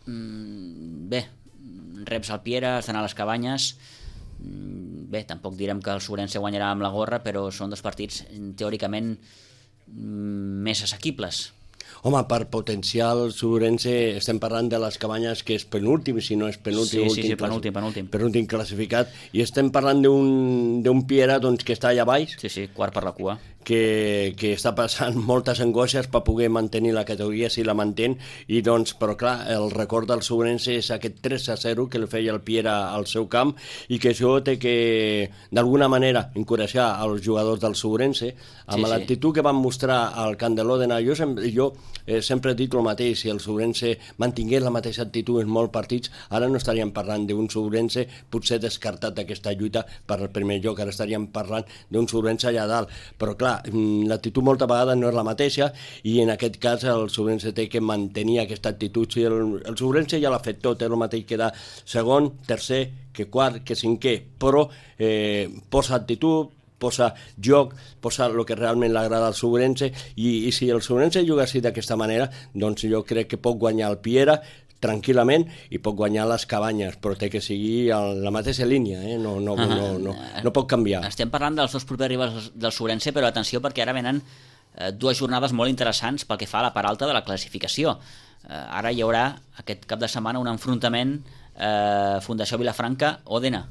Mm, bé, reps al Piera, estan a les Cabanyes. Bé, tampoc direm que el Sobrense guanyarà amb la gorra, però són dos partits teòricament més assequibles. Home, per potencial Sobrense estem parlant de les Cabanyes, que és penúltim, si no és penúltim, sí, sí, sí, penúltim, penúltim. penúltim classificat, i estem parlant d'un Piera doncs, que està allà baix. Sí, sí, quart per la cua. Que, que està passant moltes angoixes per poder mantenir la categoria si la mantén, i doncs, però clar, el record del Sobrense és aquest tres a zero que li feia el Piera al seu camp i que això té que d'alguna manera encoratjar als jugadors del Sobrense amb sí, l'actitud sí. que van mostrar al camp de l'Òdena. Jo, sempre, jo eh, sempre he dit el mateix, si el Sobrense mantingués la mateixa actitud en molts partits, ara no estaríem parlant d'un Sobrense potser descartat d'aquesta lluita per al primer lloc, ara estaríem parlant d'un Sobrense allà dalt, però clar, l'actitud molta vegada no és la mateixa i en aquest cas el Sobrense té que mantenir aquesta actitud. Si el, el Sobrense ja l'ha fet tot, és el mateix que quedar segon, tercer, que quart, que cinquè, però eh, posa actitud, posa joc, posa el que realment l'agrada al Sobrense i, i si el Sobrense juga així d'aquesta manera, doncs jo crec que pot guanyar el Piera tranquil·lament i pot guanyar les Cabanyes, però té que seguir en la mateixa línia, eh? no, no, no, no, no pot canviar. Estem parlant dels dos propers rivals del Sobrense, però atenció perquè ara venen eh, dues jornades molt interessants pel que fa a la part alta de la classificació. Eh, ara hi haurà aquest cap de setmana un enfrontament eh, Fundació Vilafranca-Òdena.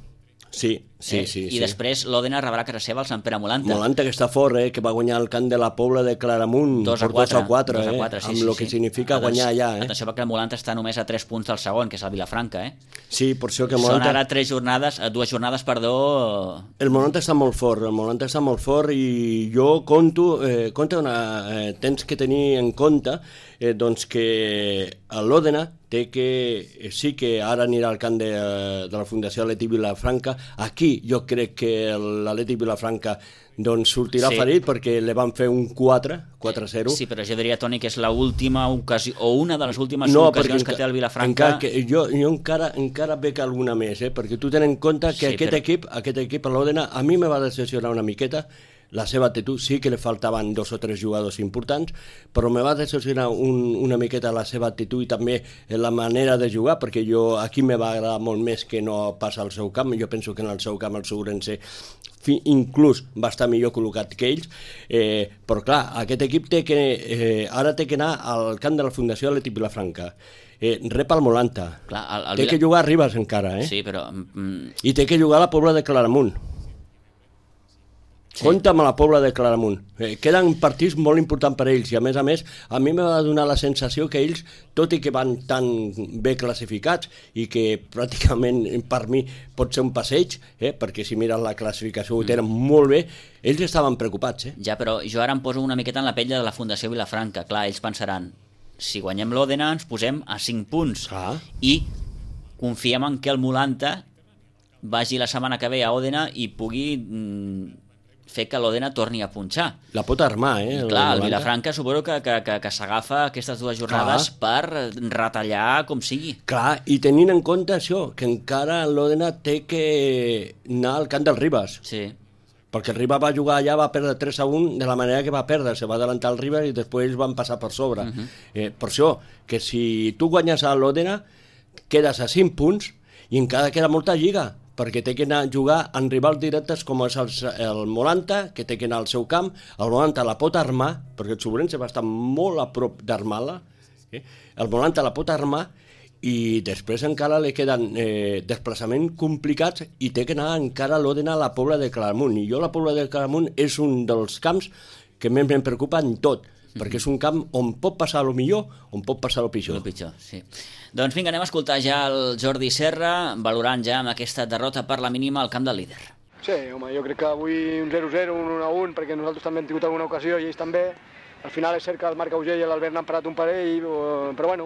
Sí, sí, sí. I després l'Òdena rebrà a casa seva el Sant Pere Molanta. Molanta, que està fort, eh? Que va guanyar el camp de la Pobla de Claramunt dos a quatre, eh? Amb el que significa guanyar allà. Eh? Atenció, perquè el Molanta està només a tres punts del segon, que és el Vilafranca. Eh? Sí, per això que Molanta... Són ara tres jornades, dues jornades, perdó... El Molanta està molt fort, el Molanta està molt fort i jo conto, eh, conto una, eh, tens que tenir en compte eh, doncs que l'Òdena té que, sí que ara anirà al camp de, de la Fundació Atlètic Vilafranca. Aquí jo crec que l'Atlètic Vilafranca doncs sortirà sí. ferit perquè li van fer un quatre, quatre a zero. Sí, però jo diria, Toni, que és l'última ocasió, o una de les últimes no, ocasions que té el Vilafranca... Que jo jo encara, encara veig alguna més, eh? Perquè tu tens en compte que sí, aquest, però... equip, aquest equip, l'Òdena, a mi me va decepcionar una miqueta. La seva actitud, sí que li faltaven dos o tres jugadors importants, però me va decepcionar un, una miqueta la seva actitud i també la manera de jugar, perquè jo aquí me va agradar molt més que no passa al seu camp. Jo penso que en el seu camp el Segurense inclús va estar millor col·locat que ells, eh, però clar, aquest equip té que, eh, ara té que anar al camp de la Fundació Atlètic Vilafranca. Eh, rep el Molanta. Clar, el, el té Vila... que jugar a Ribes encara, eh? Sí, però... Mm... I té que jugar a la Pobla de Claramunt. Sí. Compte amb la Pobla de Claramunt. Eh, queden partits molt importants per a ells i a més a més a mi me va donar la sensació que ells, tot i que van tan bé classificats i que pràcticament per mi pot ser un passeig, eh, perquè si miren la classificació ho tenen mm. molt bé, ells estaven preocupats. Eh? Ja, però jo ara em poso una miqueta en la pell de la Fundació Vilafranca. Clar, ells pensaran, si guanyem l'Òdena ens posem a cinc punts ah. i confiem en que el Molanta vagi la setmana que ve a Òdena i pugui... Mm, fer que l'Òdena torni a punxar. La pot armar, eh? El Clar, el Vilafranca suposo que, que, que, que s'agafa aquestes dues jornades Clar. per retallar com sigui. Clar, i tenint en compte això, que encara l'Òdena té que anar al camp del Ribes. Sí. Perquè el Ribes va jugar allà, va perdre tres a un de la manera que va perdre, se va adelantar el Ribes i després van passar per sobre. Uh -huh. eh, per això, que si tu guanyes a l'Òdena, quedes a cinc punts i encara queda molta lliga, perquè té que anar a jugar en rivals directes com és el, el Molanta, que té que anar al seu camp. El Molanta la pot armar, perquè el Segurense va estar molt a prop d'armar-la. Eh? El Molanta la pot armar i després encara li queden eh, desplaçaments complicats i té que anar encara l'Òdena a la Pobla de Claramunt. I jo la Pobla de Claramunt és un dels camps que més em preocupa en tot, perquè és un camp on pot passar el millor, on pot passar el pitjor. El pitjor, sí. Doncs vinga, anem a escoltar ja el Jordi Serra, valorant ja amb aquesta derrota per la mínima al camp del líder. Sí, home, jo crec que avui un zero a zero, un un a un, perquè nosaltres també hem tingut alguna ocasió i ells també. Al final és cert que el Marc Augell i l'Albert n'han parat un parell, però bueno,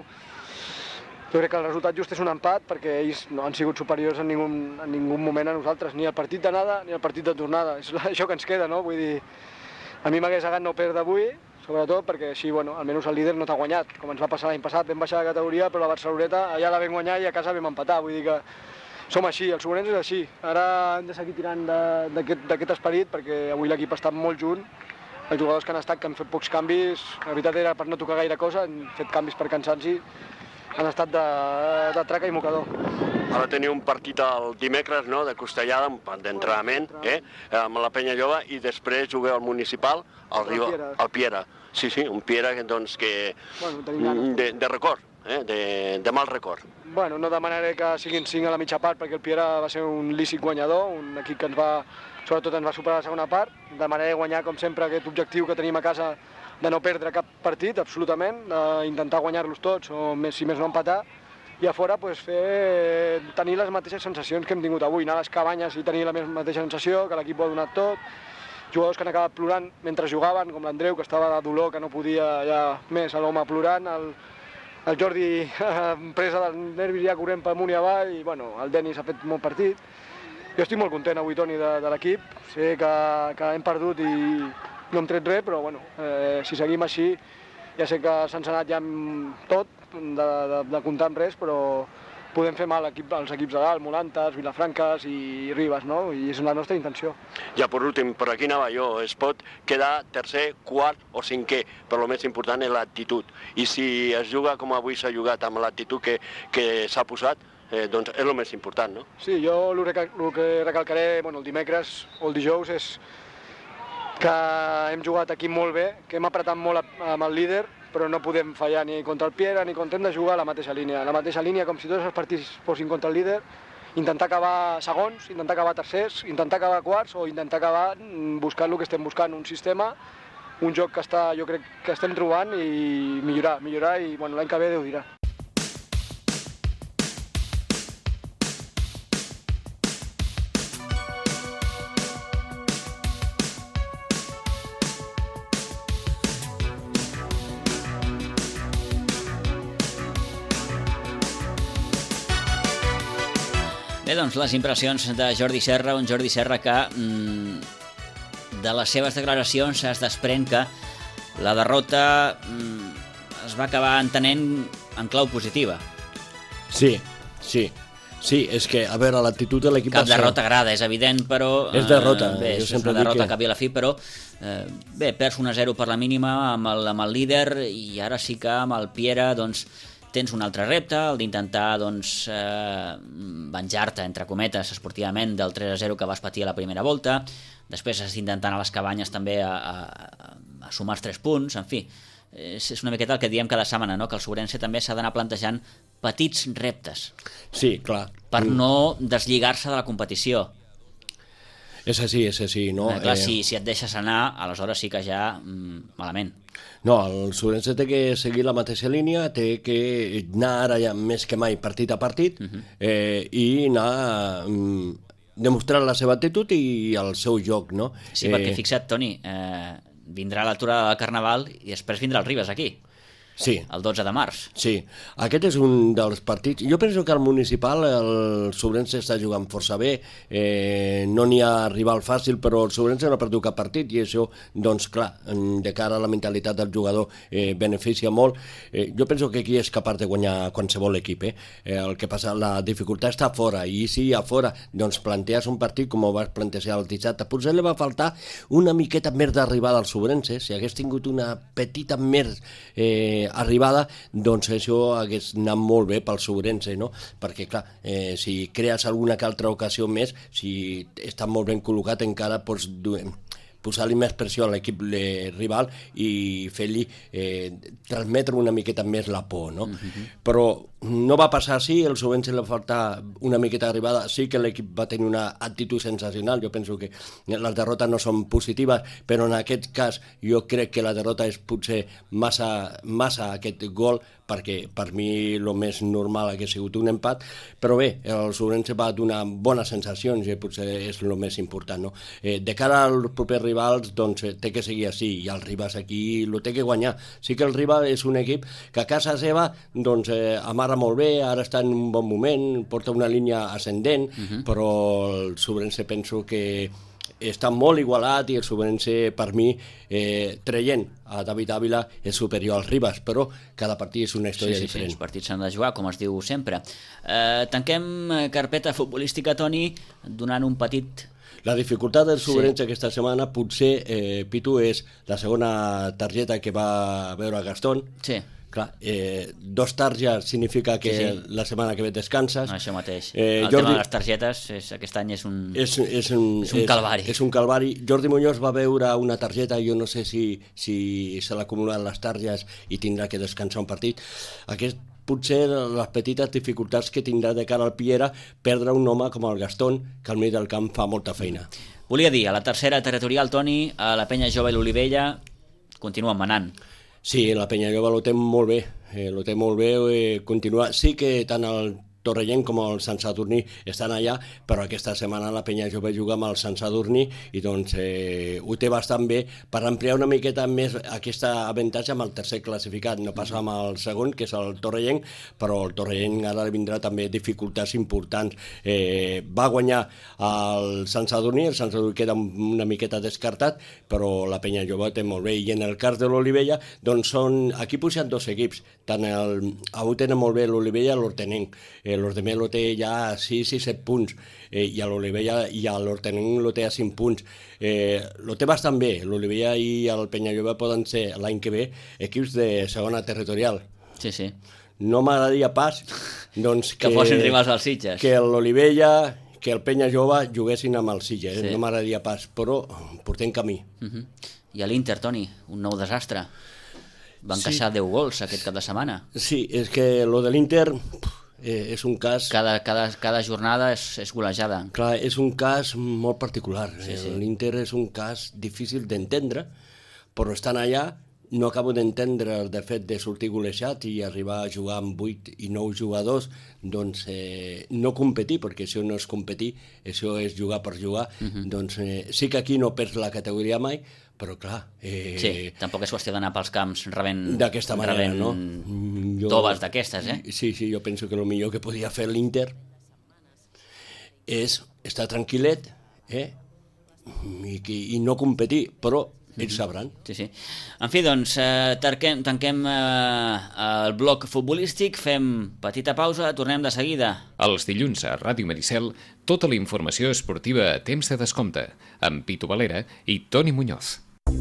jo crec que el resultat just és un empat, perquè ells no han sigut superiors en ningú, en ningú moment a nosaltres, ni el partit d'anada ni el partit de tornada. És això que ens queda, no? Vull dir, a mi m'hagués agradat no perdre avui, sobretot perquè així, bueno, almenys el líder no t'ha guanyat, com ens va passar l'any passat, vam baixar de categoria, però la Barceloneta allà la vam guanyar i a casa vam empatar, vull dir que som així, el Segurense és així. Ara hem de seguir tirant d'aquest esperit, perquè avui l'equip ha estat molt junt, els jugadors que han estat, que han fet pocs canvis, la veritat era per no tocar gaire cosa, han fet canvis per cansar-s'hi, han estat de, de traca i mocador. Ara teniu un partit el dimecres, no?, de costellada, d'entrenament, eh?, amb la Penya Lloba, i després jugueu al municipal, al Riu, al Piera. Sí, sí, un Piera doncs, que bueno, de, de record, eh?, de, de mal record. Bueno, no demanaré que siguin cinc a la mitja part, perquè el Piera va ser un lícit guanyador, un equip que ens va, sobretot ens va superar la segona part. Demanaré guanyar, com sempre, aquest objectiu que tenim a casa de no perdre cap partit, absolutament, d'intentar guanyar-los tots, o més, si més no empatar, i a fora pues, fer, tenir les mateixes sensacions que hem tingut avui, anar a les cabanyes i tenir la mateixa sensació, que l'equip ho ha donat tot, jugadors que han acabat plorant mentre jugaven, com l'Andreu, que estava de dolor, que no podia ja més, l'home plorant, el, el Jordi presa dels nervis ja corrent per amunt i avall, i bueno, el Denis ha fet molt partit. Jo estic molt content avui, Toni, de, de l'equip, sé que, que hem perdut i no hem tret res, però bueno, eh, si seguim així, ja sé que se'ns ha anat ja amb tot, de, de, de comptar amb res, però podem fer mal equip, als equips de dalt, Molantes, Vilafranques i Ribes, no? I és la nostra intenció. Ja, per últim, per aquí anava jo, es pot quedar tercer, quart o cinquè, però el més important és l'actitud. I si es juga com avui s'ha jugat amb l'actitud que, que s'ha posat, eh, doncs és el més important, no? Sí, jo el que, el que recalcaré bueno, el dimecres o el dijous és que hem jugat aquí molt bé, que hem apretat molt amb el líder, però no podem fallar ni contra el Piera ni contra hem de jugar a la mateixa línia. A la mateixa línia, com si tots els partits fossin contra el líder, intentar acabar segons, intentar acabar tercers, intentar acabar quarts o intentar acabar buscant el que estem buscant, un sistema, un joc que està, jo crec que estem trobant i millorar, millorar i bueno, l'any que ve Déu dirà. Bé, doncs, les impressions de Jordi Serra, un Jordi Serra que mmm, de les seves declaracions es desprèn que la derrota mmm, es va acabar entenent en clau positiva. Sí, sí. Sí, és que, a veure, l'actitud de l'equip... Cap derrota agrada, és evident, però... És derrota. Eh, bé, és una derrota que... cap i a la fi, però... Eh, bé, perds un a zero per la mínima amb el, amb el líder i ara sí que amb el Piera, doncs, tens un altre repte, el d'intentar, doncs, eh, venjar-te, entre cometes, esportivament, del tres a zero que vas patir a la primera volta. Després has d'intentar anar a les cabanyes també a, a, a sumar els tres punts, en fi... És una miqueta el que diem cada setmana, no? Que el Sobrense també s'ha d'anar plantejant petits reptes. Sí, clar. Per no deslligar-se de la competició. És així, és així, no? Eh, clar, eh... si, si et deixes anar, aleshores sí que ja mm, malament. No, el Sobrense té que seguir la mateixa línia, té que anar ara ja més que mai partit a partit uh -huh. eh, i anar... Mm, demostrant la seva actitud i el seu joc, no? Sí, perquè eh... fixa't, Toni, eh, vindrà l'aturada del Carnaval i després vindrà el Ribes aquí. Sí. El dotze de març. Sí. Aquest és un dels partits... Jo penso que al municipal el Sobrense està jugant força bé, eh, no n'hi ha rival fàcil, però el Sobrense no ha perdut cap partit i això, doncs clar, de cara a la mentalitat del jugador eh, beneficia molt. Eh, jo penso que aquí és capaç de guanyar qualsevol equip. Eh? Eh, el que passa, la dificultat està fora i si a fora doncs plantees un partit com ho vas plantejar el dissabte, potser li va faltar una miqueta més d'arribada al Sobrense, si hagués tingut una petita més... Eh, arribada, doncs això hagués anat molt bé pel Sobrense, no? Perquè, clar, eh, si crees alguna que altra ocasió més, si està molt ben col·locat, encara pots posar-li més pressió a l'equip rival i fer-li eh, transmetre una miqueta més la por, no? Uh-huh. Però no va passar així, el Sobrense li va faltar una miqueta d'arribada, sí que l'equip va tenir una actitud sensacional, jo penso que les derrotes no són positives, però en aquest cas jo crec que la derrota és potser massa, massa aquest gol, perquè per mi el més normal hauria sigut un empat, però bé, el Sobrense va donar bones sensacions i potser és el més important, no? Eh, de cara als propers rivals, doncs té que seguir així, i el Ribas aquí lo té que guanyar. Sí que el Ribas és un equip que a casa seva, doncs, eh, amara molt bé, ara està en un bon moment, porta una línia ascendent, uh-huh. però el Sobrense penso que està molt igualat i el Sobrense, per mi, eh, traient a David Ávila, és superior al Ribas, però cada partit és una història sí, sí, diferent. Sí, els partits s'han de jugar, com es diu sempre. Eh, tanquem carpeta futbolística, Toni, donant un petit... La dificultat del Sobrense sí. aquesta setmana, potser, eh, Pitu, és la segona targeta que va veure Gastón. Sí. Clar, eh, dos targes significa que sí, sí. la setmana que ve descanses. No, això mateix. Eh, el Jordi... tema de les targetes és, aquest any és un, és, és un, és un calvari. És, és un calvari. Jordi Muñoz va veure una targeta, jo no sé si, si se l'acumulen les targes i tindrà que descansar un partit. Aquest potser les petites dificultats que tindrà de cara al Piera perdre un home com el Gastón, que al mig del camp fa molta feina. Volia dir, a la tercera territorial, Toni, a la Penya Jove i l'Olivella continuen manant. Sí, la Penya Jove lo té molt bé, eh, lo té molt bé, eh, continua. Sí que tant el Torrellent com el Sant Sadurní estan allà, però aquesta setmana la Penya Jove juga amb el Sant Sadurní i doncs eh, ho té bastant bé per ampliar una miqueta més aquesta avantatge amb el tercer classificat, no passa amb el segon, que és el Torrellent, però el Torrellent ara vindrà també dificultats importants. Eh, va guanyar el Sant Sadurní, el Sant Sadurní queda una miqueta descartat, però la Penya Jove té molt bé, i en el cas de l'Olivella, doncs són, aquí pugen dos equips, tant el, avui tenen molt bé l'Olivella i l'Hortenenc, eh, l'Ordemé lo té ja a sis i set punts, eh, i a l'Olivella i a l'Hortenenc lo té a cinc punts. Eh, lo té bastant bé, l'Olivella i el Penyalloba poden ser l'any que ve equips de segona territorial. Sí, sí. No m'agradaria pas doncs, que, que fossin rivals als Sitges. Que l'Olivella, que el Penya Jove juguessin amb el Sitges, sí. No m'agradaria pas, però portem camí. Uh-huh. I a l'Inter, Toni, un nou desastre. Van sí. encaixar deu gols aquest cap de setmana. Sí, és que lo de l'Inter Eh, és un cas... Cada, cada, cada jornada és, és golejada. Clar, és un cas molt particular. Sí, sí. L'Inter és un cas difícil d'entendre, però estan allà, no acabo d'entendre el de fet de sortir golejat i arribar a jugar amb vuit i nou jugadors, doncs eh, no competir, perquè això no és competir, això és jugar per jugar. Uh-huh. Doncs eh, sí que aquí no perds la categoria mai, però clar... Eh, sí, tampoc és qüestió d'anar pels camps rebent... D'aquesta manera, rebent no? Jo, toves d'aquestes, eh? Sí, sí, jo penso que el millor que podia fer l'Inter és estar tranquil·let, eh? I, i no competir, però ells sabran. Sí, sí. En fi, doncs, eh, tanquem, tanquem eh, el bloc futbolístic, fem petita pausa, tornem de seguida. Els dilluns a Ràdio Maricel, tota la informació esportiva a temps de descompte, amb Pitu Valera i Toni Muñoz.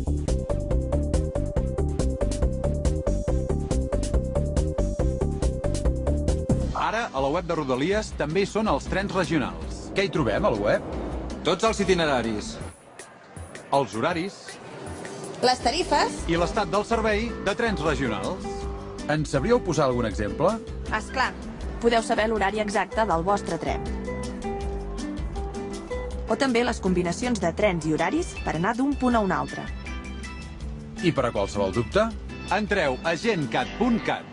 Ara, a la web de Rodalies també hi són els trens regionals. Què hi trobem, al web? Tots els itineraris, els horaris... Les tarifes... I l'estat del servei de trens regionals. Ens sabríeu posar algun exemple? Esclar, podeu saber l'horari exacte del vostre tren. O també les combinacions de trens i horaris per anar d'un punt a un altre. I per a qualsevol dubte, entreu a gencat punt cat.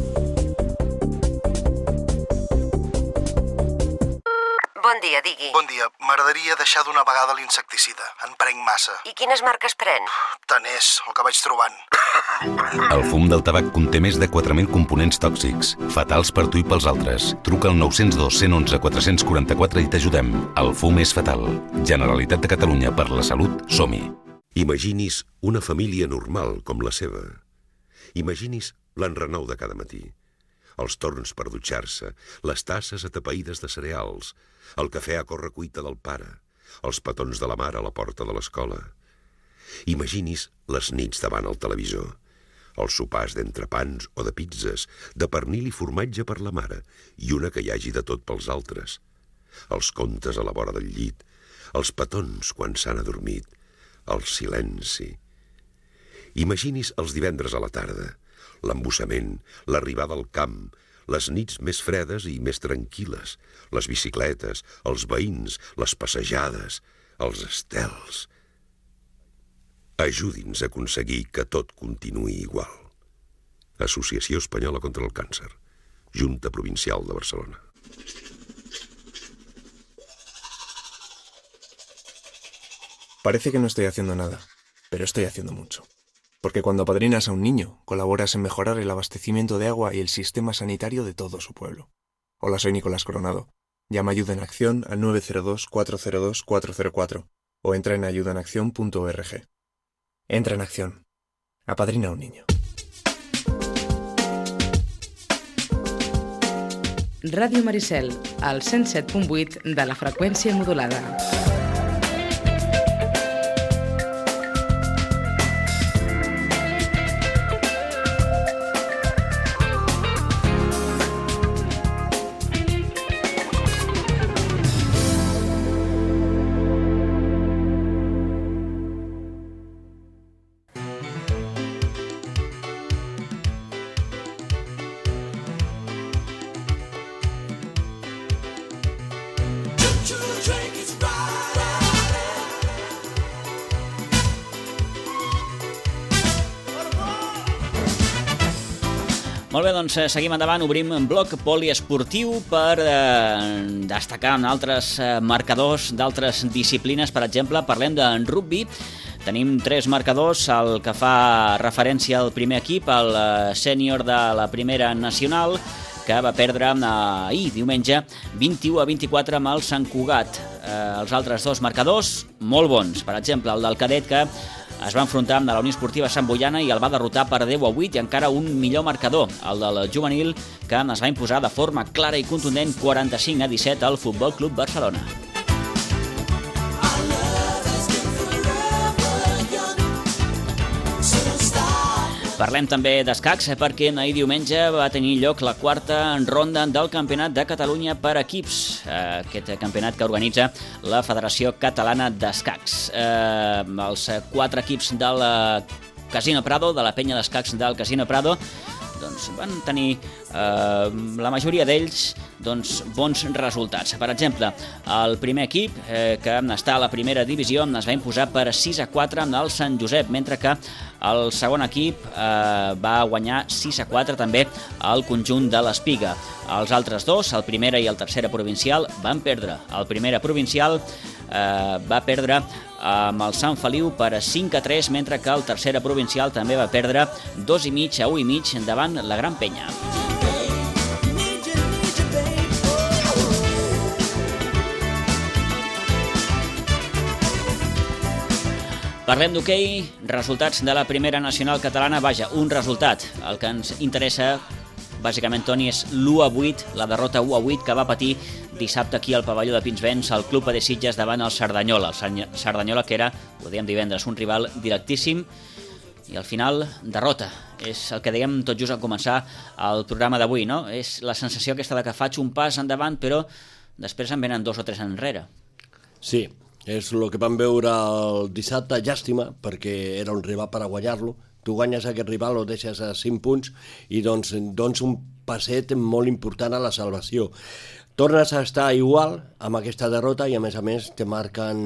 Bon dia, digui. Bon dia. M'agradaria deixar d'una vegada l'insecticida. En prenc massa. I quines marques pren? Tant és, el que vaig trobant. El fum del tabac conté més de quatre mil components tòxics, fatals per tu i pels altres. Truca al nou zero dos, un u un, quatre quatre quatre i t'ajudem. El fum és fatal. Generalitat de Catalunya, per la salut, som-hi. Imagini's una família normal com la seva. Imagini's l'enrenou de cada matí. Els torns per dutxar-se, les tasses atapeïdes de cereals, el cafè a correcuita del pare, els petons de la mare a la porta de l'escola. Imagini's les nits davant el televisor, els sopars d'entrepans o de pizzas, de pernil i formatge per la mare i una que hi hagi de tot pels altres, els contes a la vora del llit, els petons quan s'han adormit, el silenci. Imagini's els divendres a la tarda, l'embussament, l'arribada al camp, les nits més fredes i més tranquil·les, les bicicletes, els veïns, les passejades, els estels. Ajudi'ns a aconseguir que tot continuï igual. Associació Espanyola contra el Càncer. Junta Provincial de Barcelona. Parece que no estoy haciendo nada, pero estoy haciendo mucho. Porque cuando apadrinas a un niño, colaboras en mejorar el abastecimiento de agua y el sistema sanitario de todo su pueblo. Hola, soy Nicolás Coronado. Llama Ayuda en Acción al nueve cero dos, cuatro cero dos, cuatro cero cuatro o entra en ayuda en acción punto org. Entra en acción. Apadrina a un niño. Ràdio Maricel, al cent set punt vuit de la freqüència modulada. Molt bé, doncs seguim endavant, obrim un bloc poliesportiu per eh, destacar en altres eh, marcadors d'altres disciplines. Per exemple, parlem de rugby. Tenim tres marcadors, el que fa referència al primer equip, el eh, sènior de la primera nacional, que va perdre eh, ahir, diumenge, vint-i-u a vint-i-quatre amb el Sant Cugat. Eh, els altres dos marcadors, molt bons. Per exemple, el del cadet, que es va enfrontar amb la Unió Esportiva Sant Boiana i el va derrotar per deu a vuit, i encara un millor marcador, el del juvenil, que es va imposar de forma clara i contundent quaranta-cinc a disset al Futbol Club Barcelona. Parlem també d'escacs perquè ahir diumenge va tenir lloc la quarta ronda del Campionat de Catalunya per equips, aquest campionat que organitza la Federació Catalana d'Escacs. Els quatre equips del Casino Prado, de la penya d'escacs del Casino Prado, doncs, van tenir eh, la majoria d'ells doncs, bons resultats. Per exemple, el primer equip eh, que està a la primera divisió es va imposar per sis a quatre amb el Sant Josep, mentre que el segon equip eh, va guanyar sis a quatre també al conjunt de l'Espiga. Els altres dos, el primera i el tercera provincial, van perdre. El primera provincial eh, va perdre amb el Sant Feliu per cinc a tres, mentre que el tercera provincial també va perdre dos i mig a un i mig davant la Gran Penya. Parlem d'hoquei, resultats de la primera nacional catalana. Vaja, un resultat. El que ens interessa, bàsicament, Toni, és l'u a vuit, la derrota u a vuit que va patir dissabte aquí al pavelló de Pinsbens el Club de Sitges davant el Cerdanyola. El Cerdanyola, que era, ho dèiem divendres, un rival directíssim, i al final, derrota. És el que dèiem tot just al començar el programa d'avui, no? És la sensació aquesta de que faig un pas endavant, però després en venen dos o tres enrere. Sí, és el que vam veure el dissabte, llàstima, perquè era un rival per a guanyar-lo. Tu guanyes aquest rival, o deixes a cinc punts i doncs dones un passet molt important a la salvació. Tornes a estar igual amb aquesta derrota i a més a més te marquen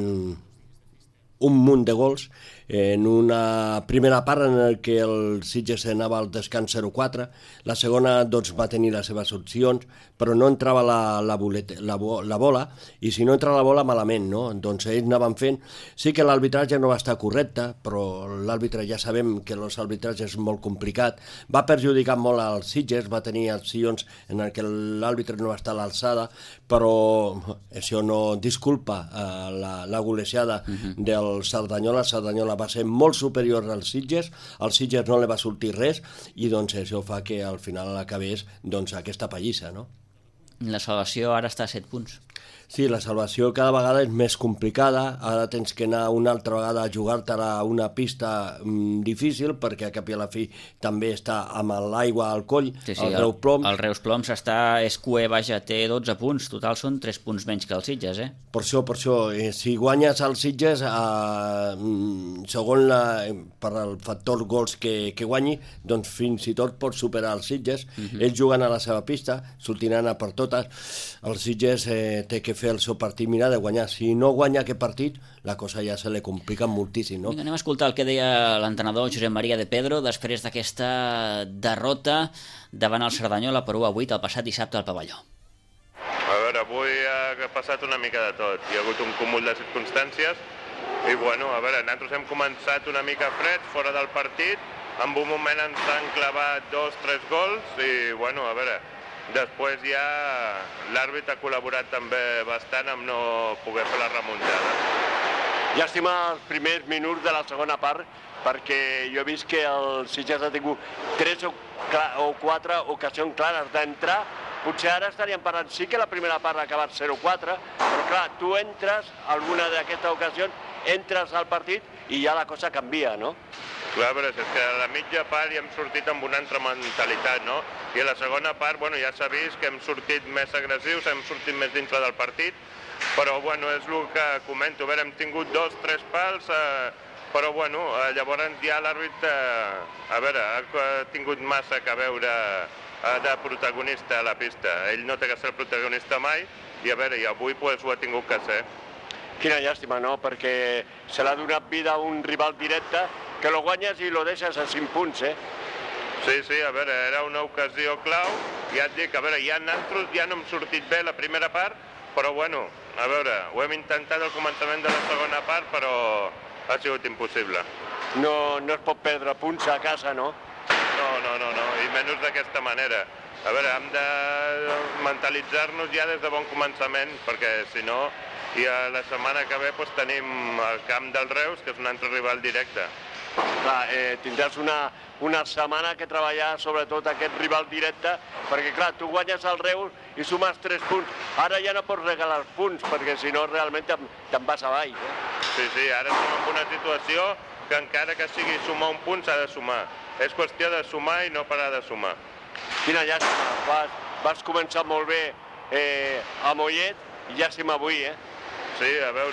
un munt de gols en una primera part en el que el Sitges anava al descans zero quatre, la segona doncs, va tenir les seves opcions, però no entrava la, la, bolet, la, la bola, i si no entra la bola, malament, no? Doncs ells anaven fent. Sí que l'arbitratge no va estar correcte, però l'àrbitre ja sabem que els arbitratges és molt complicat. Va perjudicar molt als Sitges, va tenir accions en què l'àrbitre no va estar a l'alçada, però això no disculpa eh, la, la golejada uh-huh. del Cerdanyola. Cerdanyola va ser molt superior als Sitges, als Sitges no li va sortir res, i doncs això fa que al final acabés doncs, aquesta pallissa, no? La salvació ara està a set punts. Sí, la salvació cada vegada és més complicada, ara tens que anar una altra vegada a jugar-te a una pista mm, difícil, perquè a cap i a la fi també està amb l'aigua al coll, sí, sí, el Reus Ploms. El, el Reus Ploms està, és cué, vaja, té dotze punts, total són tres punts menys que els Sitges, eh? Per això, per això, eh, si guanyes els Sitges, eh, segons la, per el factor gols que, que guanyi, doncs fins i tot pots superar els Sitges. Uh-huh. Ells juguen a la seva pista, sortiran a per totes, els Sitges eh, té que fer el seu partit, mirar de guanyar. Si no guanya aquest partit, la cosa ja se li complica moltíssim, no? Vinga, anem a escoltar el que deia l'entrenador Josep Maria de Pedro després d'aquesta derrota davant el Cerdanyola per u a vuit el passat dissabte al pavelló. A veure, avui ha passat una mica de tot. Hi ha hagut un cúmul de circumstàncies i, bueno, a veure, nosaltres hem començat una mica freds, fora del partit, en un moment ens han clavat dos, tres gols i, bueno, a veure, després ja l'àrbit ha col·laborat també bastant amb no poder fer la remuntada. Llàstima els primers minuts de la segona part, perquè jo he vist que el Sitges ha tingut tres o, o quatre ocasions clares d'entrar. Potser ara estaríem parlant, sí que la primera part ha acabat zero quatre, però clar, tu entres a alguna d'aquestes ocasions, entres al partit i ja la cosa canvia, no? Clar, però és que a la mitja part ja hem sortit amb una altra mentalitat, no? I a la segona part, bueno, ja s'ha vist que hem sortit més agressius, hem sortit més dintre del partit, però, bueno, és el que comento. A veure, hem tingut dos, tres pals, eh, però, bueno, eh, llavors ja l'àrbit, eh, a veure, ha tingut massa que veure eh, de protagonista a la pista. Ell no té que ser el protagonista mai, i a veure, i avui pues, ho ha tingut que ser. Quina llàstima, no? Perquè se l'ha donat vida a un rival directe que lo guanyes i lo deixes a cinc punts, eh? Sí, sí, a veure, era una ocasió clau. Ja et dic, a veure, ja nosaltres ja no hem sortit bé la primera part, però bueno, a veure, ho hem intentat al començament de la segona part, però ha sigut impossible. No, no es pot perdre punts a casa, no? No, no, no, no, i menys d'aquesta manera. A veure, hem de mentalitzar-nos ja des de bon començament, perquè si no, i a la setmana que ve doncs, tenim el camp del Reus, que és un altre rival directe. Clar, eh, tindràs una, una setmana que treballar sobretot aquest rival directe, perquè clar, tu guanyes el Reus i sumes tres punts. Ara ja no pots regalar els punts, perquè si no realment te'n te vas avall. Eh? Sí, sí, ara estem en una situació que encara que sigui sumar un punt s'ha de sumar. És qüestió de sumar i no parar de sumar. Quina llàstima, vas, vas començar molt bé eh, a Mollet i llàstima avui, eh? Sí, a veure,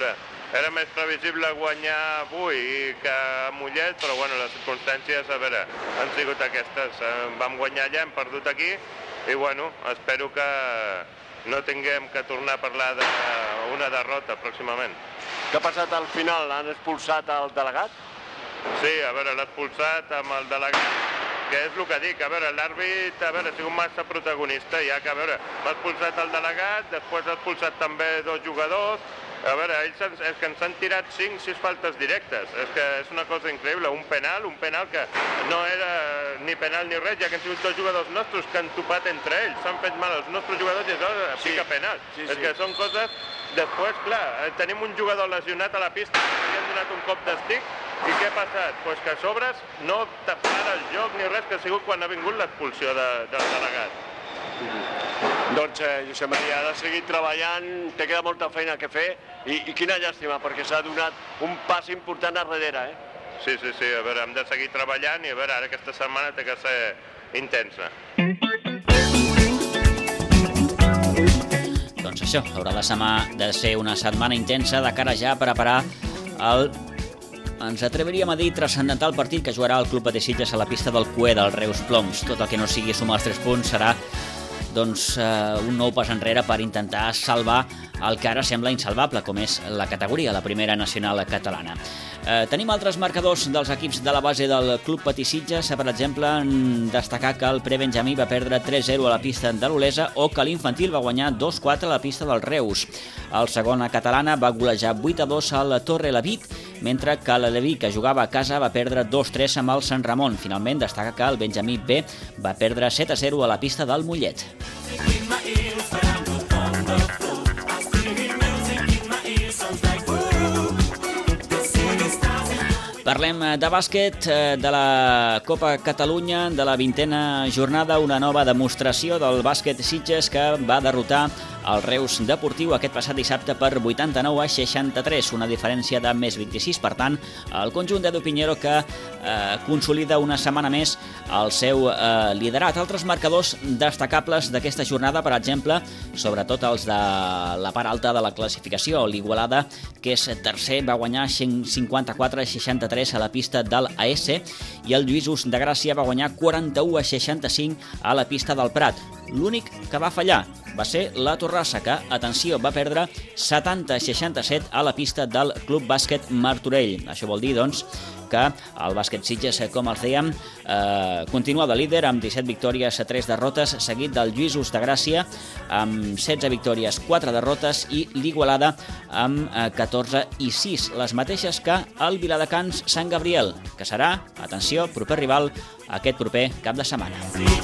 era més previsible guanyar avui que a Mollet, però bueno, les circumstàncies, a veure, han sigut aquestes. Vam guanyar allà, hem perdut aquí, i bueno, espero que no tinguem que tornar a parlar d'una derrota pròximament. Què ha passat al final? Han expulsat el delegat? Sí, a veure, l'ha expulsat amb el delegat, que és el que dic, a veure, l'àrbit, a veure, ha sigut massa protagonista, ja que, a veure, m'ha expulsat el delegat, després ha expulsat també dos jugadors, a veure, ells és que ens han tirat cinc sis faltes directes, és que és una cosa increïble, un penal, un penal que no era ni penal ni res, ja que han sigut dos jugadors nostres que han topat entre ells, s'han fet mal els nostres jugadors i això pica penal, és que són coses. Després, clar, tenim un jugador lesionat a la pista, li han donat un cop d'estic, i què ha passat? Pues que a sobres no para el joc ni res, que ha sigut quan ha vingut l'expulsió de, del delegat. Doncs, eh, Josep Maria, ha de seguir treballant, te queda molta feina que fer, i, i quina llàstima, perquè s'ha donat un pas important a darrere, eh? Sí, sí, sí, a veure, hem de seguir treballant, i a veure, ara aquesta setmana té que ser intensa. Doncs això, haurà de, sema, de ser una setmana intensa de cara ja a preparar el, ens atreviríem a dir, transcendental partit que jugarà el Club Patí Sitges a la pista del Cué del Reus Ploms. Tot el que no sigui sumar els tres punts serà doncs, uh, un nou pas enrere per intentar salvar el que ara sembla insalvable, com és la categoria, la primera nacional catalana. Eh, tenim altres marcadors dels equips de la base del Club Patí Sitges, per exemple, destacar que el prebenjamí va perdre tres zero a la pista de l'Olesa o que l'infantil va guanyar dos quatre a la pista del Reus. El segona catalana va golejar vuit a dos al Torrelavit, mentre que l'Aleví, que jugava a casa, va perdre dos tres amb el Sant Ramon. Finalment, destaca que el benjamí B va perdre set a zero a la pista del Mollet. Parlem de bàsquet, de la Copa Catalunya, de la vintena jornada, una nova demostració del bàsquet Sitges que va derrotar el Reus Deportiu aquest passat dissabte per vuitanta-nou a seixanta-tres, una diferència de més vint-i-sis. Per tant, el conjunt d'Edu Piñero que eh, consolida una setmana més el seu eh, liderat. Altres marcadors destacables d'aquesta jornada, per exemple, sobretot els de la part alta de la classificació. L'Igualada, que és tercer, va guanyar cinquanta-quatre a seixanta-tres a la pista del A S i el Lluïsos de Gràcia va guanyar quaranta-u a seixanta-cinc a la pista del Prat. L'únic que va fallar va ser la Torrassa, que, atenció, va perdre setanta a seixanta-set a la pista del Club Bàsquet Martorell. Això vol dir, doncs, que el bàsquet Sitges, com els dèiem, eh, continua de líder amb disset victòries a tres derrotes, seguit del Lluïsos de Gràcia amb setze victòries, quatre derrotes i l'Igualada amb eh, catorze i sis, les mateixes que el Viladecans Sant Gabriel, que serà, atenció, proper rival aquest proper cap de setmana.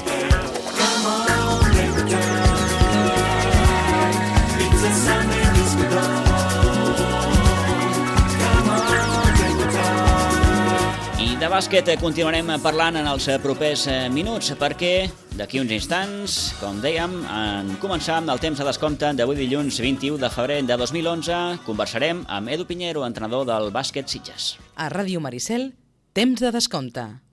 I de bàsquet continuarem parlant en els propers minuts, perquè d'aquí uns instants, com dèiem, en començar amb el temps de descompte d'avui dilluns vint-i-u de febrer de dos mil onze, conversarem amb Edu Piñero, entrenador del bàsquet Sitges. A Ràdio Maricel, temps de descompte.